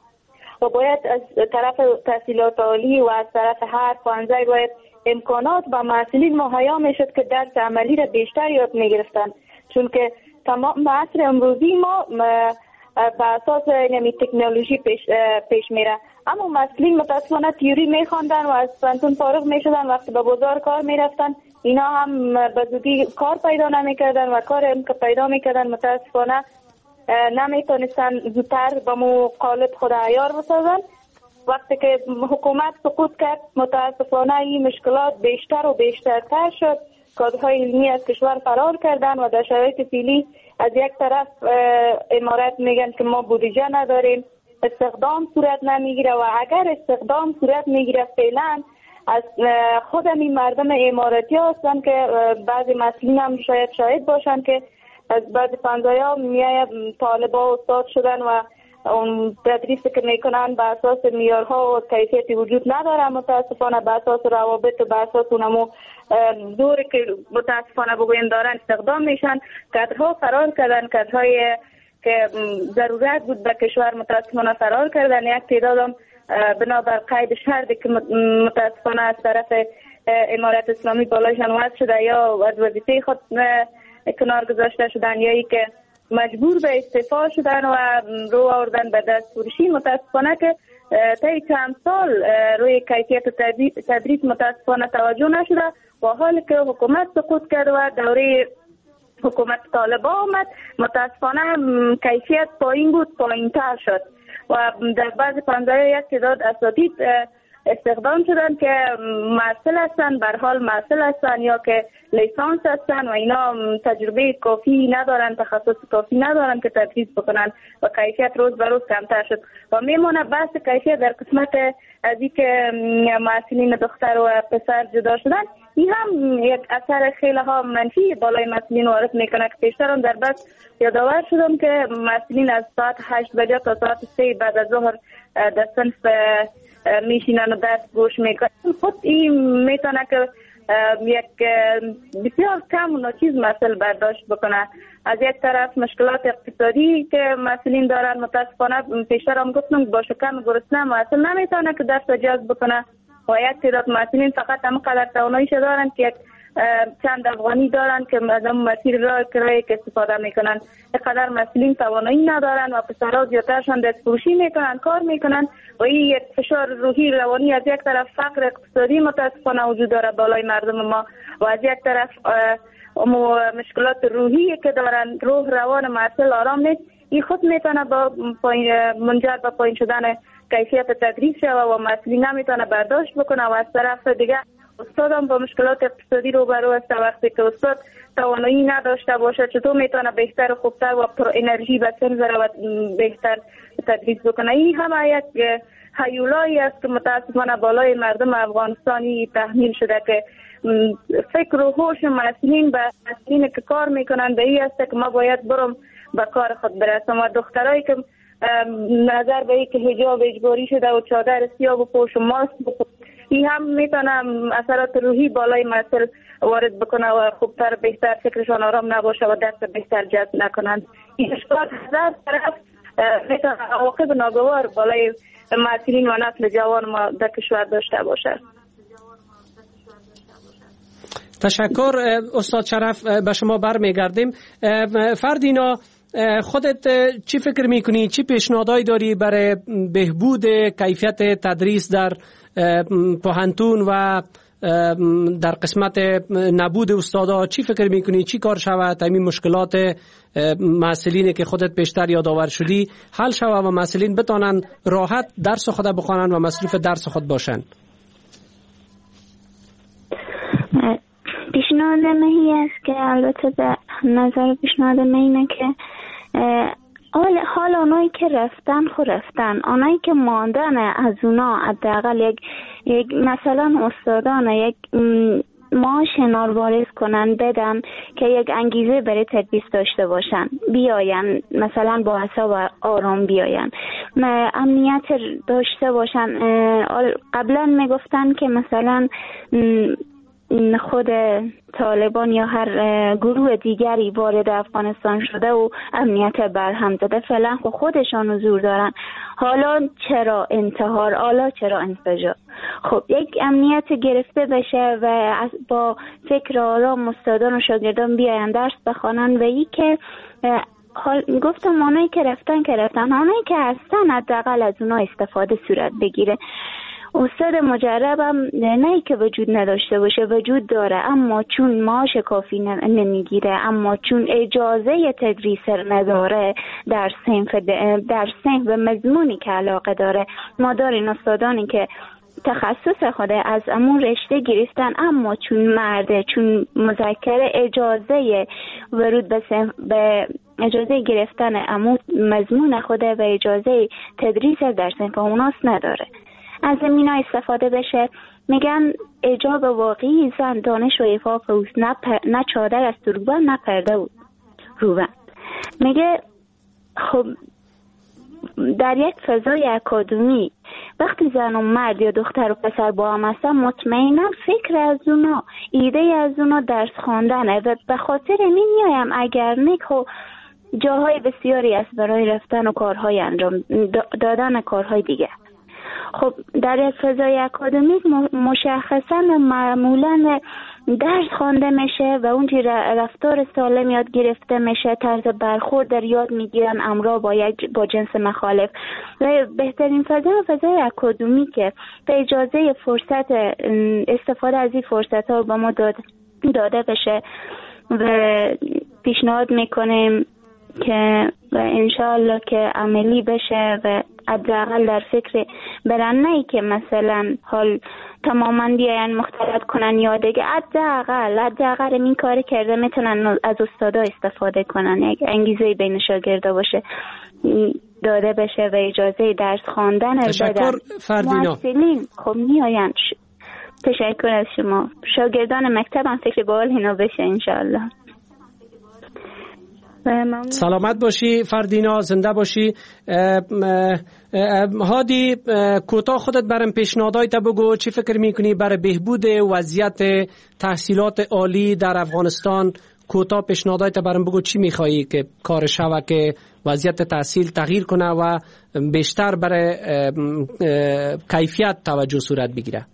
Speaker 1: و باید از طرف تحصیلات عالی و از طرف هر خواننده باید امکانات و مسئولین مهیا میشد که درس عملی را بیشتر یاد میگرفتن، چون که تمام عصر امروزی ما به اساس تکنولوژی پیش میره. اما مسئولین متاسفانه تیوری میخواندن و از پانتون فارغ میشدن، وقتی به بازار کار میرفتن اینا هم به زودی کار پیدا نمیکردن و کار هم که پیدا میکردن متاسفانه نمیتونستن زودتر به مو قالب خود عیار بسازن. وقتی که حکومت سقوط کرد متاسفانه این مشکلات بیشتر و بیشترتر شد. کادرهای علمی از کشور فرار کردن و در شرایط فعلی از یک طرف امارات میگن که ما بودجه نداریم، استخدام صورت نمیگیره و اگر استخدام صورت میگیره فعلا از خود این مردم اماراتی هستن که بعضی مسئولین هم شاید باشن که از بعضی پنجایا میای طالبا استاد شدن و اون تدریسی که میکنن به اساس معیارها و کیفیتی وجود نداره. متاسفانه به اساس روابط و به اساس اونمو دوری که متاسفانه بگویم دارن استخدام میشن. کادرها فرار کردن، کادرهای که ضرورت بود به کشور متاسفانه فرار کردن. یک تعدادم بنابر قید شرطی که متاسفانه از طرف امارت اسلامی بالایشان وضع شده یا از وظیفه خود کنار گذاشته شدن یا ای که مجبور به استعفا شدن و رو آوردن به دست فروشی. متاسفانه که طی چند سال روی کیفیت تدریس متاسفانه توجه نشده و حالی که حکومت سقوط کرد و دوره حکومت طالبا آمد متاسفانه کیفیت پایین بود، پایین تر شد و در بعض پنجاه یک تعداد اساتید استخدام شدن که معسل هستن، به هر حال معسل هستن یا که لیسانس هستن و اینا تجربه کافی ندارن، تخصص کافی ندارن که تدریس بکنن و کیفیت روز به روز کمتر شد و میمونه بحث کیفیت در قسمت از این که معسلین دختر و پسر جدا شدن. این هم یک اثر خیلی ها منفی بالای مسئولین وارد میکنه که پیشتر در بحث یادآور شدم که مسئولین از ساعت 8 بجه تا ساعت 3 بعد از ظهر در صنف میشینن و درس گوش میکنن. خود این میتونه که یک بسیار کم و ناچیز مسئله برداشت بکنه. از یک طرف مشکلات اقتصادی که مسئولین دارن متاسفانه پیشتر هم گفتم با شکم گرسنه مسئول نمیتونه که درس جذب بکنه و یک تعداد مسئولین فقط هم قدر تواناییش دارن که یک چند افغانی دارن که از مسیر راه کرایه که استفاده میکنن. اینقدر مسئولین توانایی ندارن و پسرها زیادترشان دست فروشی میکنن، کار میکنن و این یک فشار روحی روانی از یک طرف فقر اقتصادی متاسفانه وجود داره بالای مردم ما و از یک طرف مشکلات روحی که دارن، روح روان مسئول آرام نیست. این خود میتونه با منجر به پایین شدن کیفیت تدریس شود و مسئولین نمیتونه برداشت بکنه و از طرف دیگه استاد هم با مشکلات اقتصادی روبرو است. وقتی که استاد توانایی نداشته باشه چطور میتونه بهتر و خوبتر و پر انرژی به سر و بهتر تدریس بکنه؟ این هم یک هیولایی است که متاسفانه بالای مردم افغانستانی تحمیل شده که فکر و هوش مسئولین به مسئولین که کار میکنن به این است که ما باید برم به کار خود برسم و دخترایی که نظر به این که حجاب اجباری شده و چادر سیاه بپوش و ماسک بپوش، این هم میتونه اثرات روحی بالای مسئله وارد بکنه و خوبتر بهتر فکرشان آرام نباشه و دست بهتر جذب نکنند. این اشکال هزار طرف میتونه عواقب ناگوار بالای معترین و نسل جوان ما در کشور داشته باشه.
Speaker 2: تشکر استاد شرف. به شما برمیگردیم. فردینا، خودت چی فکر میکنی؟ چی پیشنهادایی داری برای بهبود کیفیت تدریس در پوهنتون و در قسمت نبود استادا؟ چی فکر میکنی چی کار شود همین مشکلات مسئولینی که خودت پیشتر یادآور شدی حل شود و مسئولین بتانن راحت درس خود بخوانن و مصروف درس خود باشن؟
Speaker 3: پیشنهاد مهی است که البته به نظر پیشنهاد مهی اینه که حال آنایی که رفتن آنایی که ماندن از اونا حداقل یک مثلا استادان یک معاش ناروارز کنن بدن که یک انگیزه برای تدریس داشته باشن، بیاین مثلا با حساب آرام بیاین، امنیت داشته باشن. قبلا میگفتن که مثلا خود طالبان یا هر گروه دیگری وارد افغانستان شده و امنیت برهم زده، فعلا خودشان حضور دارن، حالا چرا انتحار، حالا چرا انفجار؟ خب یک امنیت گرفته بشه و با فکر آرام استادان و شاگردان بیاین درس بخوانن و ای که گفتم اونایی که رفتن اونایی که هستن حداقل از اونا استفاده صورت بگیره. استاد مجرب هم نه که وجود نداشته باشه، وجود داره، اما چون معاش کافی نمیگیره، اما چون اجازه تدریس نداره در صنف و مضمونی که علاقه داره. ما داریم استادانی که تخصص خود از امون رشته گرفتن، اما چون مرده، چون مذکر اجازه ورود به اجازه گرفتن امون مضمون خود و اجازه تدریس در صنف اوناس نداره. از زمینا استفاده بشه. میگن اجاب واقعی زن دانش و عفاف اوست، نه چادر از روبن نه پرده روبن. میگه خب در یک فضای اکادمی وقتی زن و مرد یا دختر و پسر با هم هستن، مطمئنا فکر از اونا، ایده از اونا درس خواندنه و به خاطر این میایم اگر نیکو جاهای بسیاری است برای رفتن و کارهای انجام دادن کارهای دیگه. خب در فضای اکادمیک مشخصا معمولا درس خوانده میشه و اونجی رفتار سالم یاد گرفته میشه، طرز برخورد در یاد میگیرن امرا با جنس مخالف و بهترین فضای اکادمیکه به اجازه فرصت استفاده از این فرصت ها به ما داده بشه و پیشنهاد میکنیم که و انشاءالله که عملی بشه و حداقل در فکر برن، نه که مثلا حال تماما بیاین مختلط کنن یا دیگه، حداقل این کار کرده میتونن از استادا استفاده کنن، یک انگیزه بین شاگردا باشه داده بشه و اجازه درس خواندن
Speaker 2: تشکر فردینا.
Speaker 3: محصلین خب میاین. تشکر از شما. شاگردان مکتب هم فکر به حال اینا بشه انشاءالله.
Speaker 2: سلامت باشی فردینا، زنده باشی. هادی، کوتاه خودت برام پیشنهادات بگو، چی فکر میکنی برای بهبود وضعیت تحصیلات عالی در افغانستان؟ کوتاه پیشنهادات برام بگو، چی میخوایی که کار شوه که وضعیت تحصیل تغییر کنه و بیشتر برای کیفیت توجه صورت بگیره؟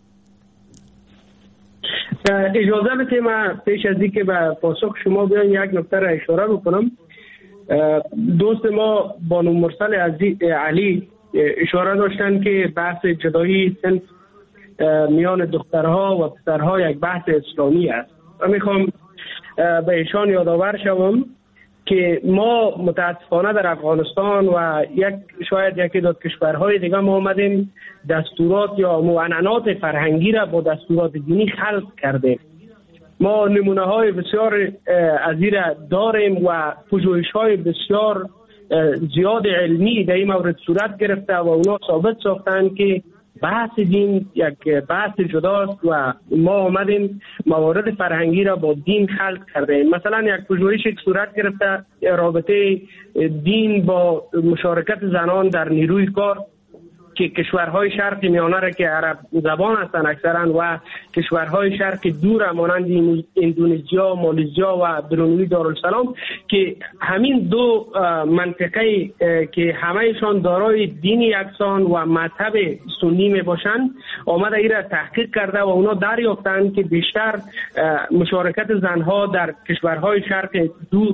Speaker 4: اجازه بدید من پیش از اینکه به پاسخ شما بیان یک نکته را اشاره بکنم. دوست ما بانو مرسل علی اشاره داشتن که بحث جدایی صنف میان دخترها و پسرها یک بحث اسلامی است و میخوام به ایشان یادآور شوم که ما متاسفانه در افغانستان و شاید یکی دو کشورهای دیگه ما آمدیم دستورات یا معننات فرهنگی را با دستورات دینی خلط کردیم. ما نمونه های بسیار از این را داریم و پژوهش های بسیار زیاد علمی در این مورد صورت گرفته و اونا ثابت ساختن که بحث دین یک بحث جداست و ما آمدیم موارد فرهنگی را با دین خلط کردیم. مثلا یک پژوهش که صورت گرفته رابطه دین با مشارکت زنان در نیروی کار که کشورهای شرق میانه را که عرب زبان هستند اکثرا و کشورهای شرق دور مانند اندونزیا، مالزیا و برونوی دارالسلام که همین دو منطقه که همهشان دارای دینی یکسان و مذهب سنی می باشند آمده ای را تحقیق کرده و اونا دریافتند که بیشتر مشارکت زنها در کشورهای شرق دور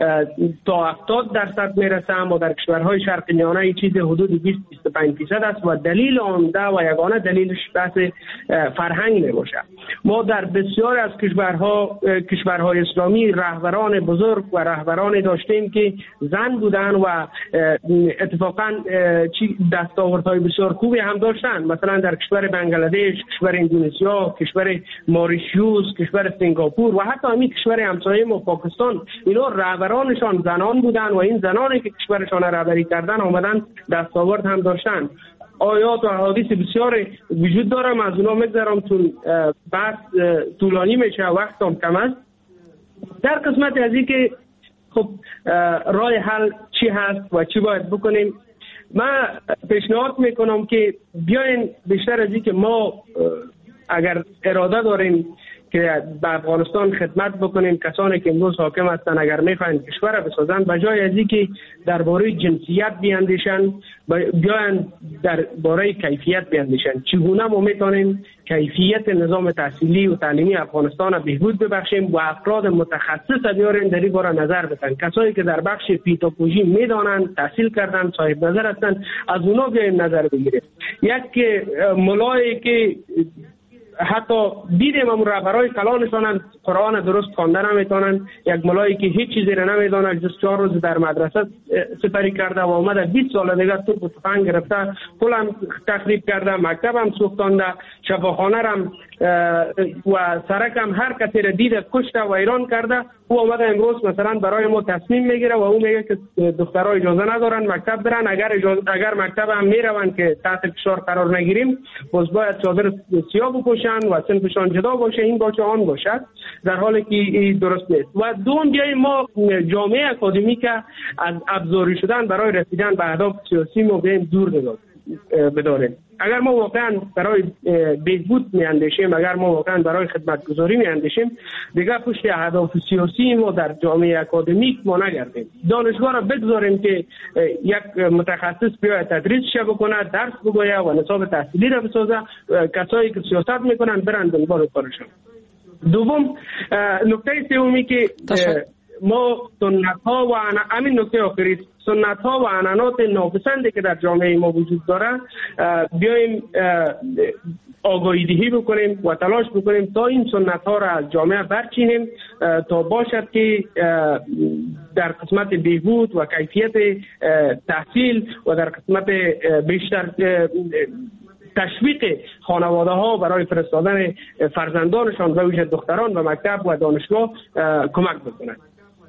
Speaker 4: تا 70% میرسه، اما در کشورهای شرق میانه این چیز حدود 20-25% است و دلیل عمده و یگانه دلیلش بحث فرهنگ میباشه. ما در بسیار از کشورهای اسلامی رهبران بزرگ و رهبران داشتیم که زن بودن و اتفاقا دستاوردهای بسیار خوبی هم داشتن، مثلا در کشور بنگلادش، کشور اندونزیا، کشور ماریشیوس، کشور سنگاپور و حتی همین کشور همسایه ما پاکستان، اینا رهبرانشان زنان بودن و این زنانی که کشورشان رهبری کردن آمدن دستاورد هم داشتن. آیات و احادیث بسیار وجود دارم، از اونا میگذارم چون بحث طولانی میشه، وقتم کم است. در قسمت از این که خب راه حل چی هست و چی باید بکنیم، من پیشنهاد میکنم که بیاین بیشتر از این که ما اگر اراده داریم که به افغانستان خدمت بکنیم، کسانی که امروز حاکم هستند اگر میخواین کشور بسازن، بجای از اینکه درباره جنسیت بیاندیشن بیاین درباره کیفیت بیاندیشن. چگونه ما میتونیم کیفیت نظام تحصیلی و تعلیمی افغانستان را بهبود ببخشیم و افراد متخصص بیاریم در این باره نظر بدن. کسایی که در بخش پیداگوژی میدانند، تحصیل کردن، صاحب نظر هستند، از اونا بیاین نظر بگیریم. یک مولایی که حتی دیدیم هم رهبرای کلانشان قرآن درست خوانده نمیتونن، یک ملایی که هیچ چیزی را نمیدونه، جز 4 روز در مدرسه سپری کرده و اومده 20 سال دیگه توپ و تفنگ گرفته، پولم تخریب کرده، مکتبم سوختانده، شفاخانه رم و سرکم هر کسی را دیده کشته و ایران کرده. او اومده امروز مثلا برای ما تصمیم میگیره و او میگه که دخترها اجازه ندارن مکتب برن، اگر مکتب هم میرون که تحت فشار قرار نگیریم باز باید چادر سیاه بپوشن و سنفشان جدا باشه، این باشه آن باشد، در حالی که این درست نیست. و دوم بیاییم ما جامعه اکادمی که از ابزاری شدن برای رسیدن به اهداف سیاسی ما بیاییم دور بداریم. اگر ما واقعا برای بهبود میاندیشیم، اگر ما واقعا برای خدمتگزاری میاندیشیم، دیگه پشت اهداف سیاسی ما در جامعه اکادمیک ما نگردیم. دانشگاه را بگذاریم که یک متخصص بیاید تدریسش بکنه، درس بگویه و نصاب تحصیلی را بسازه، کسایی که سیاست میکنن برن دنبال کارشون. دوم نکته سومی که ما سنت ها و همین نکته آخری، سنت ها و عنعنات ناپسندی که در جامعه ما وجود داره بیایم آگاهی دهی بکنیم و تلاش بکنیم تا این سنت ها را از جامعه برچینیم تا باشد که در قسمت بهبود و کیفیت تحصیل و در قسمت بیشتر تشویق خانواده ها برای فرستادن فرزندانشان و ویژه دختران به مکتب و دانشگاه کمک بکنند.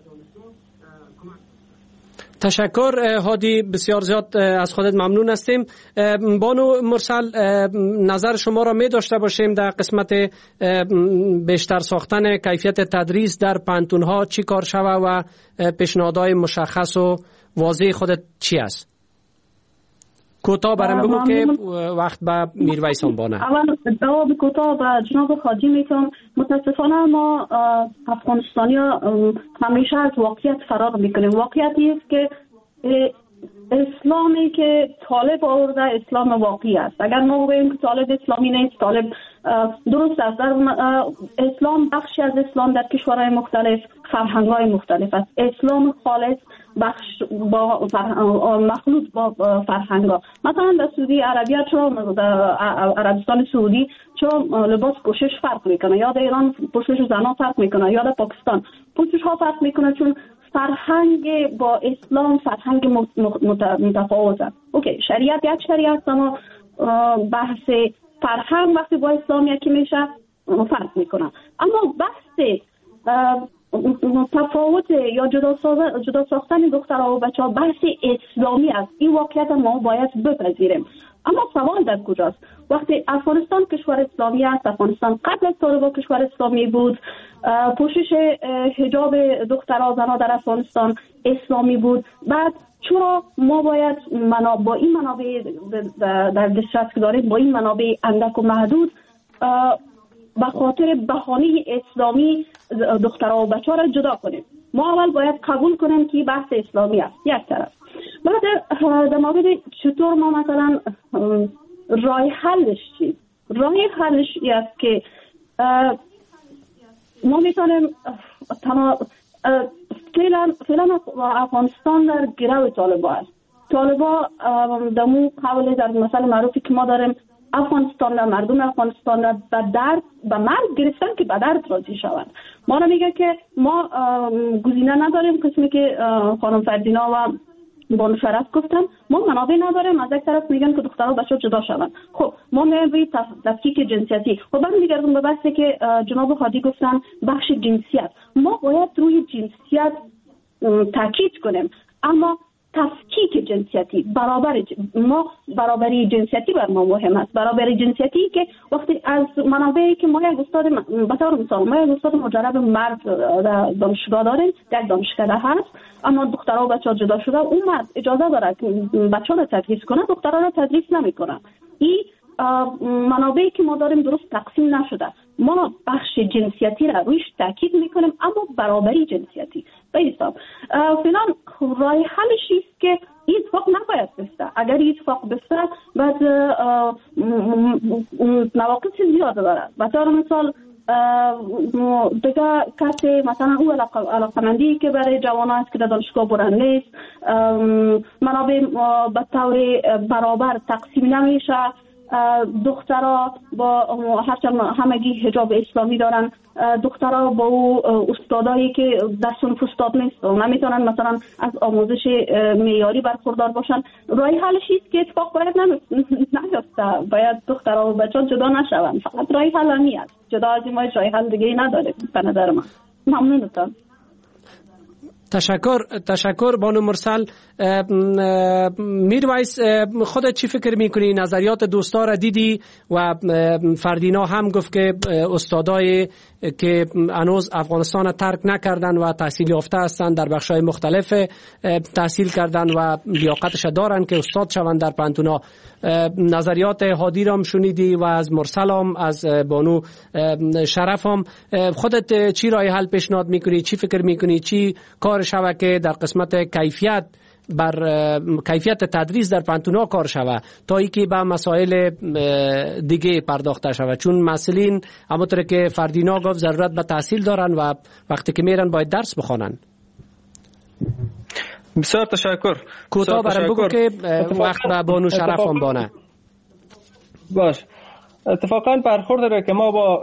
Speaker 2: تشکر هادی، بسیار زیاد از خودت ممنون هستیم. بانو مرسل، نظر شما را می داشته باشیم در قسمت بیشتر ساختن کیفیت تدریس در پانتون‌ها چی کار شوه و پیشنهادهای مشخص و واضح خودت چی است؟ کوتاه برام بگو که وقت به میرویس بانه.
Speaker 5: اول جواب کوتاه به جناب خادی میتونم. متاسفانه ما افغانستانی همیشه از واقعیت فرار میکنیم. واقعیتی است که اسلامی که طالب آورده اسلام واقعی است. اگر ما بگوییم که طالب اسلامی نیست، طالب درست است. در اسلام بخشی از اسلام در کشورهای مختلف، فرهنگ‌های مختلف است. اسلام خالص بخش با مخلوط با فرهنگ‌ها. مثلا در سعودی عربیه چرا در عربستان سعودی چرا لباس پوشش فرق میکنه، یا در ایران پوشش زنان فرق میکنه، یا در پاکستان پوشش ها فرق میکنه، چون فرهنگ با اسلام فرهنگ متفاوت است. اوکی، شریعت یک شریعت، اما بحث فرهنگ وقتی با اسلام یکی میشه فرق میکنه. اما بحث تفاوت یا جدا ساختن دخترها و بچه‌ها بحث اسلامی است. این واقعیت ما باید بپذیریم. اما سوال در کجاست؟ وقتی افغانستان کشور اسلامی است، افغانستان قبل از طالبان کشور اسلامی بود، پوشش حجاب دخترها زنها در افغانستان اسلامی بود. بعد چرا ما باید با این منابع در دسترس که داریم، با این منابع اندک و محدود، به خاطر بهانه اسلامی دخترها و بچه‌ها را جدا کنیم؟ ما اول باید قبول کنیم که بحث اسلامی است، یک طرف. بعد در مورد چطور ما مثلا راه حلش چی؟ راه حلش این است که ما میتونیم فعلا افغانستان در گرو طالبان است. طالبان دمو قبل در مسئله معروفی که ما داریم، افغانستان در مردم افغانستان را به مرگ گرفتن که به درد راضی شوند. ما را میگه که ما گزینه نداریم، قسمی که خانم فردینا و بانو شرف گفتن، ما منابع نداریم. از یک طرف میگن که دخترها بچه‌ها جدا شوند. خب ما میایم روی تفکیک جنسیتی. خب برمیگردم به بحثی که جناب هادی گفتن، بخش جنسیت. ما باید روی جنسیت تاکید کنیم، اما تفکیک جنسیتی، برابری جنسیتی بر ما مهم است. برابری جنسیتی که وقتی از منابعی که ما یک استاد مجرب مرد در دانشگاه داریم، یک دانشکده هست، اما دخترها و بچه‌ها جدا شده، اون مرد اجازه داره که بچه‌ها را تدریس کنه، دخترها را تدریس نمی‌کنه. این منابعی که ما داریم درست تقسیم نشده. ما بخش جنسیتی را رویش تاکید میکنیم، اما برابری جنسیتی بیستم. فعلا راه حلش است که این اتفاق نباید بفته. اگر این اتفاق بفته بعد نواقص زیاده داره. به طور مثال دیگه کسی مثلا او علاقمندی که برای جوان است که در دانشگاه برن نیست، منابع به طور برابر تقسیم نمیشه. دخترها با هرچند همگی حجاب اسلامی دارن، دخترها با او استادایی که در صنف استاد نیست و نمیتونن مثلا از آموزش معیاری برخوردار باشن. راه حلش است که اتفاق باید نیفته. باید دخترها و بچه‌ها جدا نشوند. فقط راه حل همین است. جدا از این ما راه حل دیگه ای نداره به نظر من. ممنونتم.
Speaker 2: تشکر بانو مرسل. میرویس، خودت چی فکر میکنی؟ نظریات دوستا را دیدی و فردینا هم گفت که استادای که هنوز افغانستان را ترک نکردن و تحصیل یافته هستند، در بخش‌های مختلف تحصیل کردن و لیاقتش دارن که استاد شوند در پانتونا. نظریات هادی را هم شنیدی و از مرسل هم، از بانو شرف هم. خودت چی راه حل پیشنهاد میکنی؟ چی فکر میکنی؟ چی کار شوه که در قسمت کیفیت تدریس در پانتونا کار شوه تا ای که به مسائل دیگه پرداخته شوه؟ چون مسئولین همونطور که فردینا گفت ضرورت به تحصیل دارن و وقتی که میرن باید درس بخوانن.
Speaker 6: بسیار تشکر.
Speaker 2: کوتاه برام بگو که وقت به بانو شرف هم دانه.
Speaker 6: باش. اتفاقا برخورد داره که ما با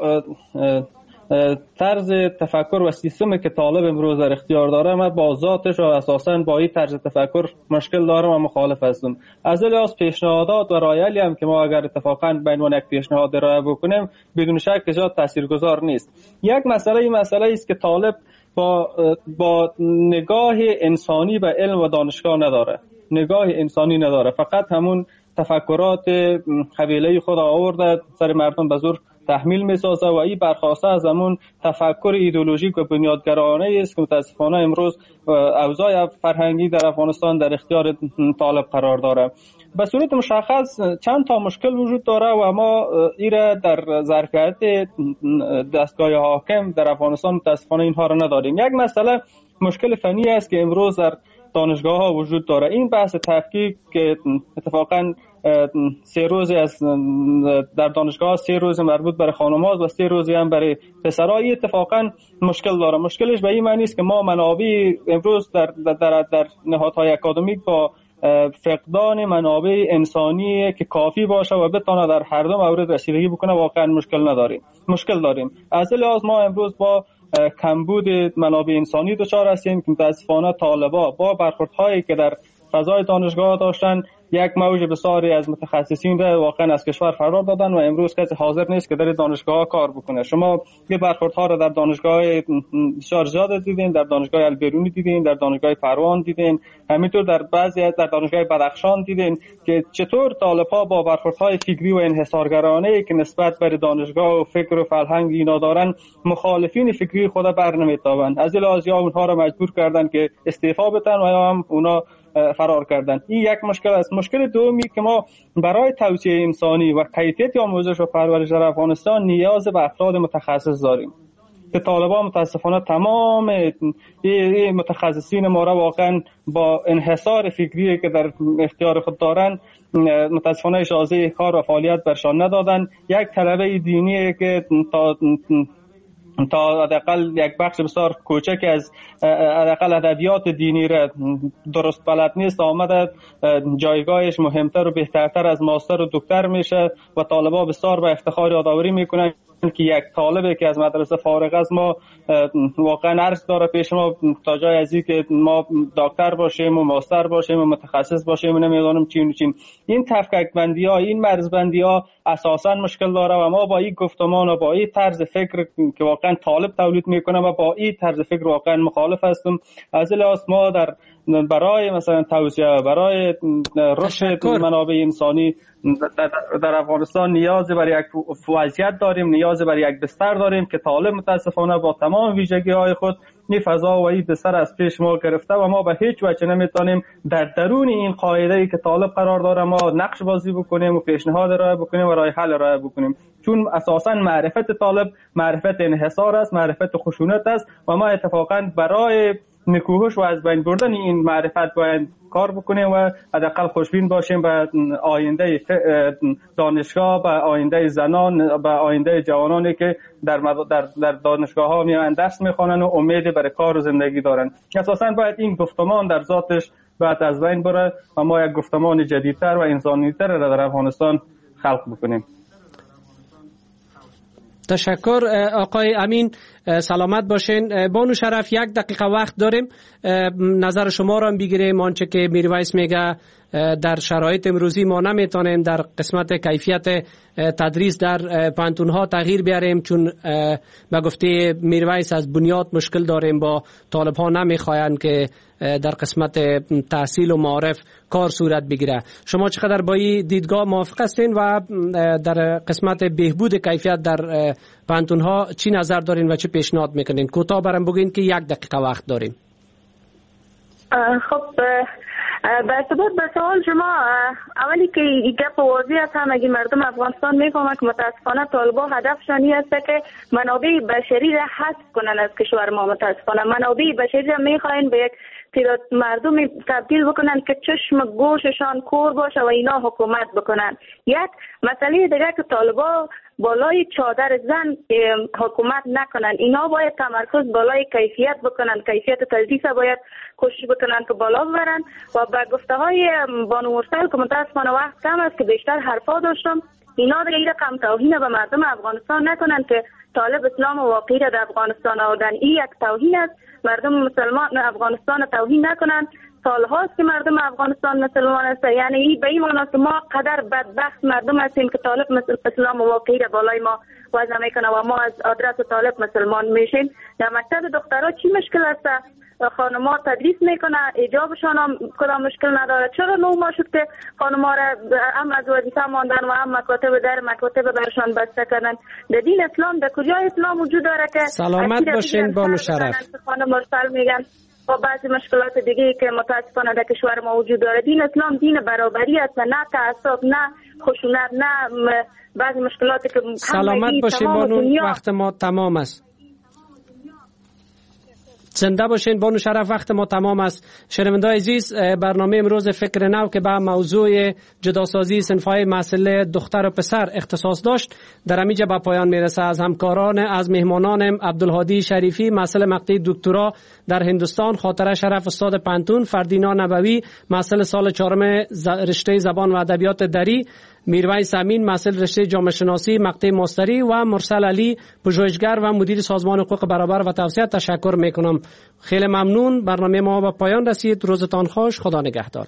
Speaker 6: طرز تفکر و سیستمی که طالب امروز در اختیار داره، من با ذاتش و اساساً با این طرز تفکر مشکل دارم و مخالف هستم. از لحاظ پیشنهادات و رایلی هم که ما اگر اتفاقاً به عنوان یک پیشنهاد ارائه بکنیم بدون شک زیاد تاثیرگذار نیست. یک مسئله است که طالب با نگاه انسانی به علم و دانشگاه نداره. نگاه انسانی نداره، فقط همون تفکرات قبیله خود آورده سر مردم به زور تحمیل می‌سازه و این برخواسته از همون تفکر ایدئولوژیک و بنیادگرایانه است که متاسفانه امروز اوضاع فرهنگی در افغانستان در اختیار طالب قرار داره. به صورت مشخص چند تا مشکل وجود داره و ما ایره در ظرفیت دستگاه حاکم در افغانستان متاسفانه اینها را نداریم. یک مسئله مشکل فنی است که امروز در دانشگاه ها وجود داره. این بحث تفکیک که اتفاقاً 3 روزی از در دانشگاه 3 روز مربوط برای خانم‌ها و 3 روزی هم برای پسرها اتفاقاً مشکل داره. مشکلش به این معنی است که ما منابع امروز در نهادهای اکادمیک با فقدان منابع انسانی که کافی باشه و بتونه در هر دو مورد رسیدگی بکنه واقعا مشکل داریم. از لحاظ ما امروز با کمبود منابع انسانی دچار هستیم که متاسفانه طالبا با برخوردهایی که در فضای دانشگاه داشتن یک موج بسیاری از متخصصین را واقعا از کشور فرار دادن و امروز کسی حاضر نیست که در دانشگاه کار بکنه. شما این برخوردها را در دانشگاه بسیار زیاد دیدین، در دانشگاه البرونی دیدین، در دانشگاه پروان دیدین، همینطور در بعضی در دانشگاه بدخشان دیدین که چطور طالب‌ها با برخوردهای فکری و انحصارگرانه‌ای که نسبت به دانشگاه و فکر و فرهنگ اینا دارن مخالفین فکری خود برنمیتابند. از لحاظ یا اونها را مجبور کردن که استعفا بدن و یا هم اونا فرار کردن. این یک مشکل است. مشکل دومی که ما برای توسعه انسانی و کیفیت آموزش و پرورش در افغانستان نیاز به افراد متخصص داریم که طالبان متاسفانه تمام این متخصصین ما را واقعا با انحصار فکری که در اختیار خود دارن متاسفانه اجازه کار و فعالیت برشان ندادن. یک طلبه دینی که تا حداقل یک بخش بسیار کوچک از حداقل ادبیات دینی را درست بلد نیست، آمده جایگاهش مهمتر و بهترتر از ماستر و دکتر میشه و طالبا بسیار به افتخار یادآوری میکنن که یک طالبی که از مدرسه فارغ است ما واقعا عرض داره پیش ما تا جای از که ما دکتر باشیم و ماستر باشیم و متخصص باشیم و نمیدونم چی و چی. این تفکیک بندی ها، این مرز بندی ها اساسا مشکل داره و ما با این گفتمان و با این طرز فکر که واقعا طالب تولید میکنه و با این طرز فکر واقعا مخالف هستم. از لحاظ ما برای مثلا توسعه، برای رشد منابع انسانی در افغانستان نیاز بر یک وضعیت داریم، نیاز بر یک بستر داریم که طالب متاسفانه با تمام ویژگی های خود این فضا و این بستر از پیش ما گرفته و ما به هیچ وجه نمیتونیم در درون این قاعده ای که طالب قرار داره ما نقش بازی بکنیم و پیشنهاد ارائه بکنیم و راه حل ارائه بکنیم، چون اساسا معرفت طالب معرفت انحصار است، معرفت خشونت است و ما اتفاقا برای نکوهش و از بین بردن این معرفت باید کار بکنیم و حداقل خوشبین باشیم به آینده دانشگاه، به آینده زنان، به آینده جوانانی که در دانشگاه ها میان درس میخوانن و امید برای کار و زندگی دارن. اساسا باید این گفتمان در ذاتش باید از بین بره و ما یک گفتمان جدیدتر و انسانی‌تر را در افغانستان خلق بکنیم.
Speaker 2: تشکر آقای امین، سلامت باشین. بانو شرف، 1 دقیقه وقت داریم، نظر شما را بگیریم. آنچه که میرویس میگه در شرایط امروزی ما نمیتونیم در قسمت کیفیت تدریس در پانتون ها تغییر بیاریم، چون به گفته میرویس از بنیاد مشکل داریم، با طالب ها نمیخواین که در قسمت تحصیل و معارف کار صورت بگیره. شما چقدر با این دیدگاه موافق هستین و در قسمت بهبود کیفیت در پانتون ها چی نظر دارین و چی پیشنهاد میکنین؟ کوتاه برام بگین که 1 دقیقه وقت داریم.
Speaker 1: خب به ثبوت به سوال شما، اولی که این گپ واضح است، همگی مردم افغانستان میفهمند که متاسفانه طالبان هدفشان این است که منابع بشری را حذف کنن از کشور ما. متاسفانه منابع بشری را میخواین به یک تعداد مردم تبدیل بکنن که چشم گوششان کور باشه و اینا حکومت بکنن. یک مسئله دیگه که طالبان بالای چادر زن حکومت نکنن، اینا باید تمرکز بالای کیفیت بکنن، کیفیت تدریس باید کوشش بکنن که بالا ببرن. و به گفته های بانو مرسل که متاسفانه وقت کم است که بیشتر حرفا داشتم، اینا دیگه رقم توهین به مردم افغانستان نکنن که طالب اسلام واقعی را در افغانستان آوردن. این یک توهین است. مردم مسلمان افغانستان توهین نکنن. سالهاست که مردم افغانستان مسلمان است، یعنی این به این معنی است که ما قدر بدبخت مردم هستیم که طالب اسلام واقعی را بالای ما وضع میکنه و ما از آدرس طالب مسلمان میشیم. در مکتب دخترها چی مشکل است؟ خانم‌ها تدریس میکنه، حجابشان هم کدام مشکل نداره. چرا 9 ماه شد که خانم‌ها را هم از وظیفه ماندن و هم مکاتب در مکاتب برشان بسته کردن؟ در دین اسلام در کجا اسلام وجود داره که
Speaker 2: سلامت باشین بانو شرف.
Speaker 1: خانم مرسل میگن و بعضی مشکلات دیگه که متاسفانه در کشور ما وجود داره. دین اسلام دین برابری است، نه تعصب، نه خشونت، نه بعضی مشکلاتی که
Speaker 2: سلامت باشین بانو، وقت ما تمام است. زنده باشین بانو شرف، وقت ما تمام است. شنونده‌های عزیز، برنامه امروز فکر نو که به موضوع جداسازی صنف‌های محصل دختر و پسر اختصاص داشت در همینجا به پایان میرسه. از همکاران، از مهمانانم عبدالهادی شریفی محصل مقطع دکترا در هندوستان، خاطره شرف استاد پانتون، فردینا نبوی محصل سال 4 رشته زبان و ادبیات دری، میرویس امین محصل رشته جامعه شناسی مقطع ماستری و مرسل علی پژوهشگر و مدیر سازمان حقوق برابر و توسعه تشکر میکنم. خیلی ممنون. برنامه ما به پایان رسید. روزتان خوش. خدا نگهدار.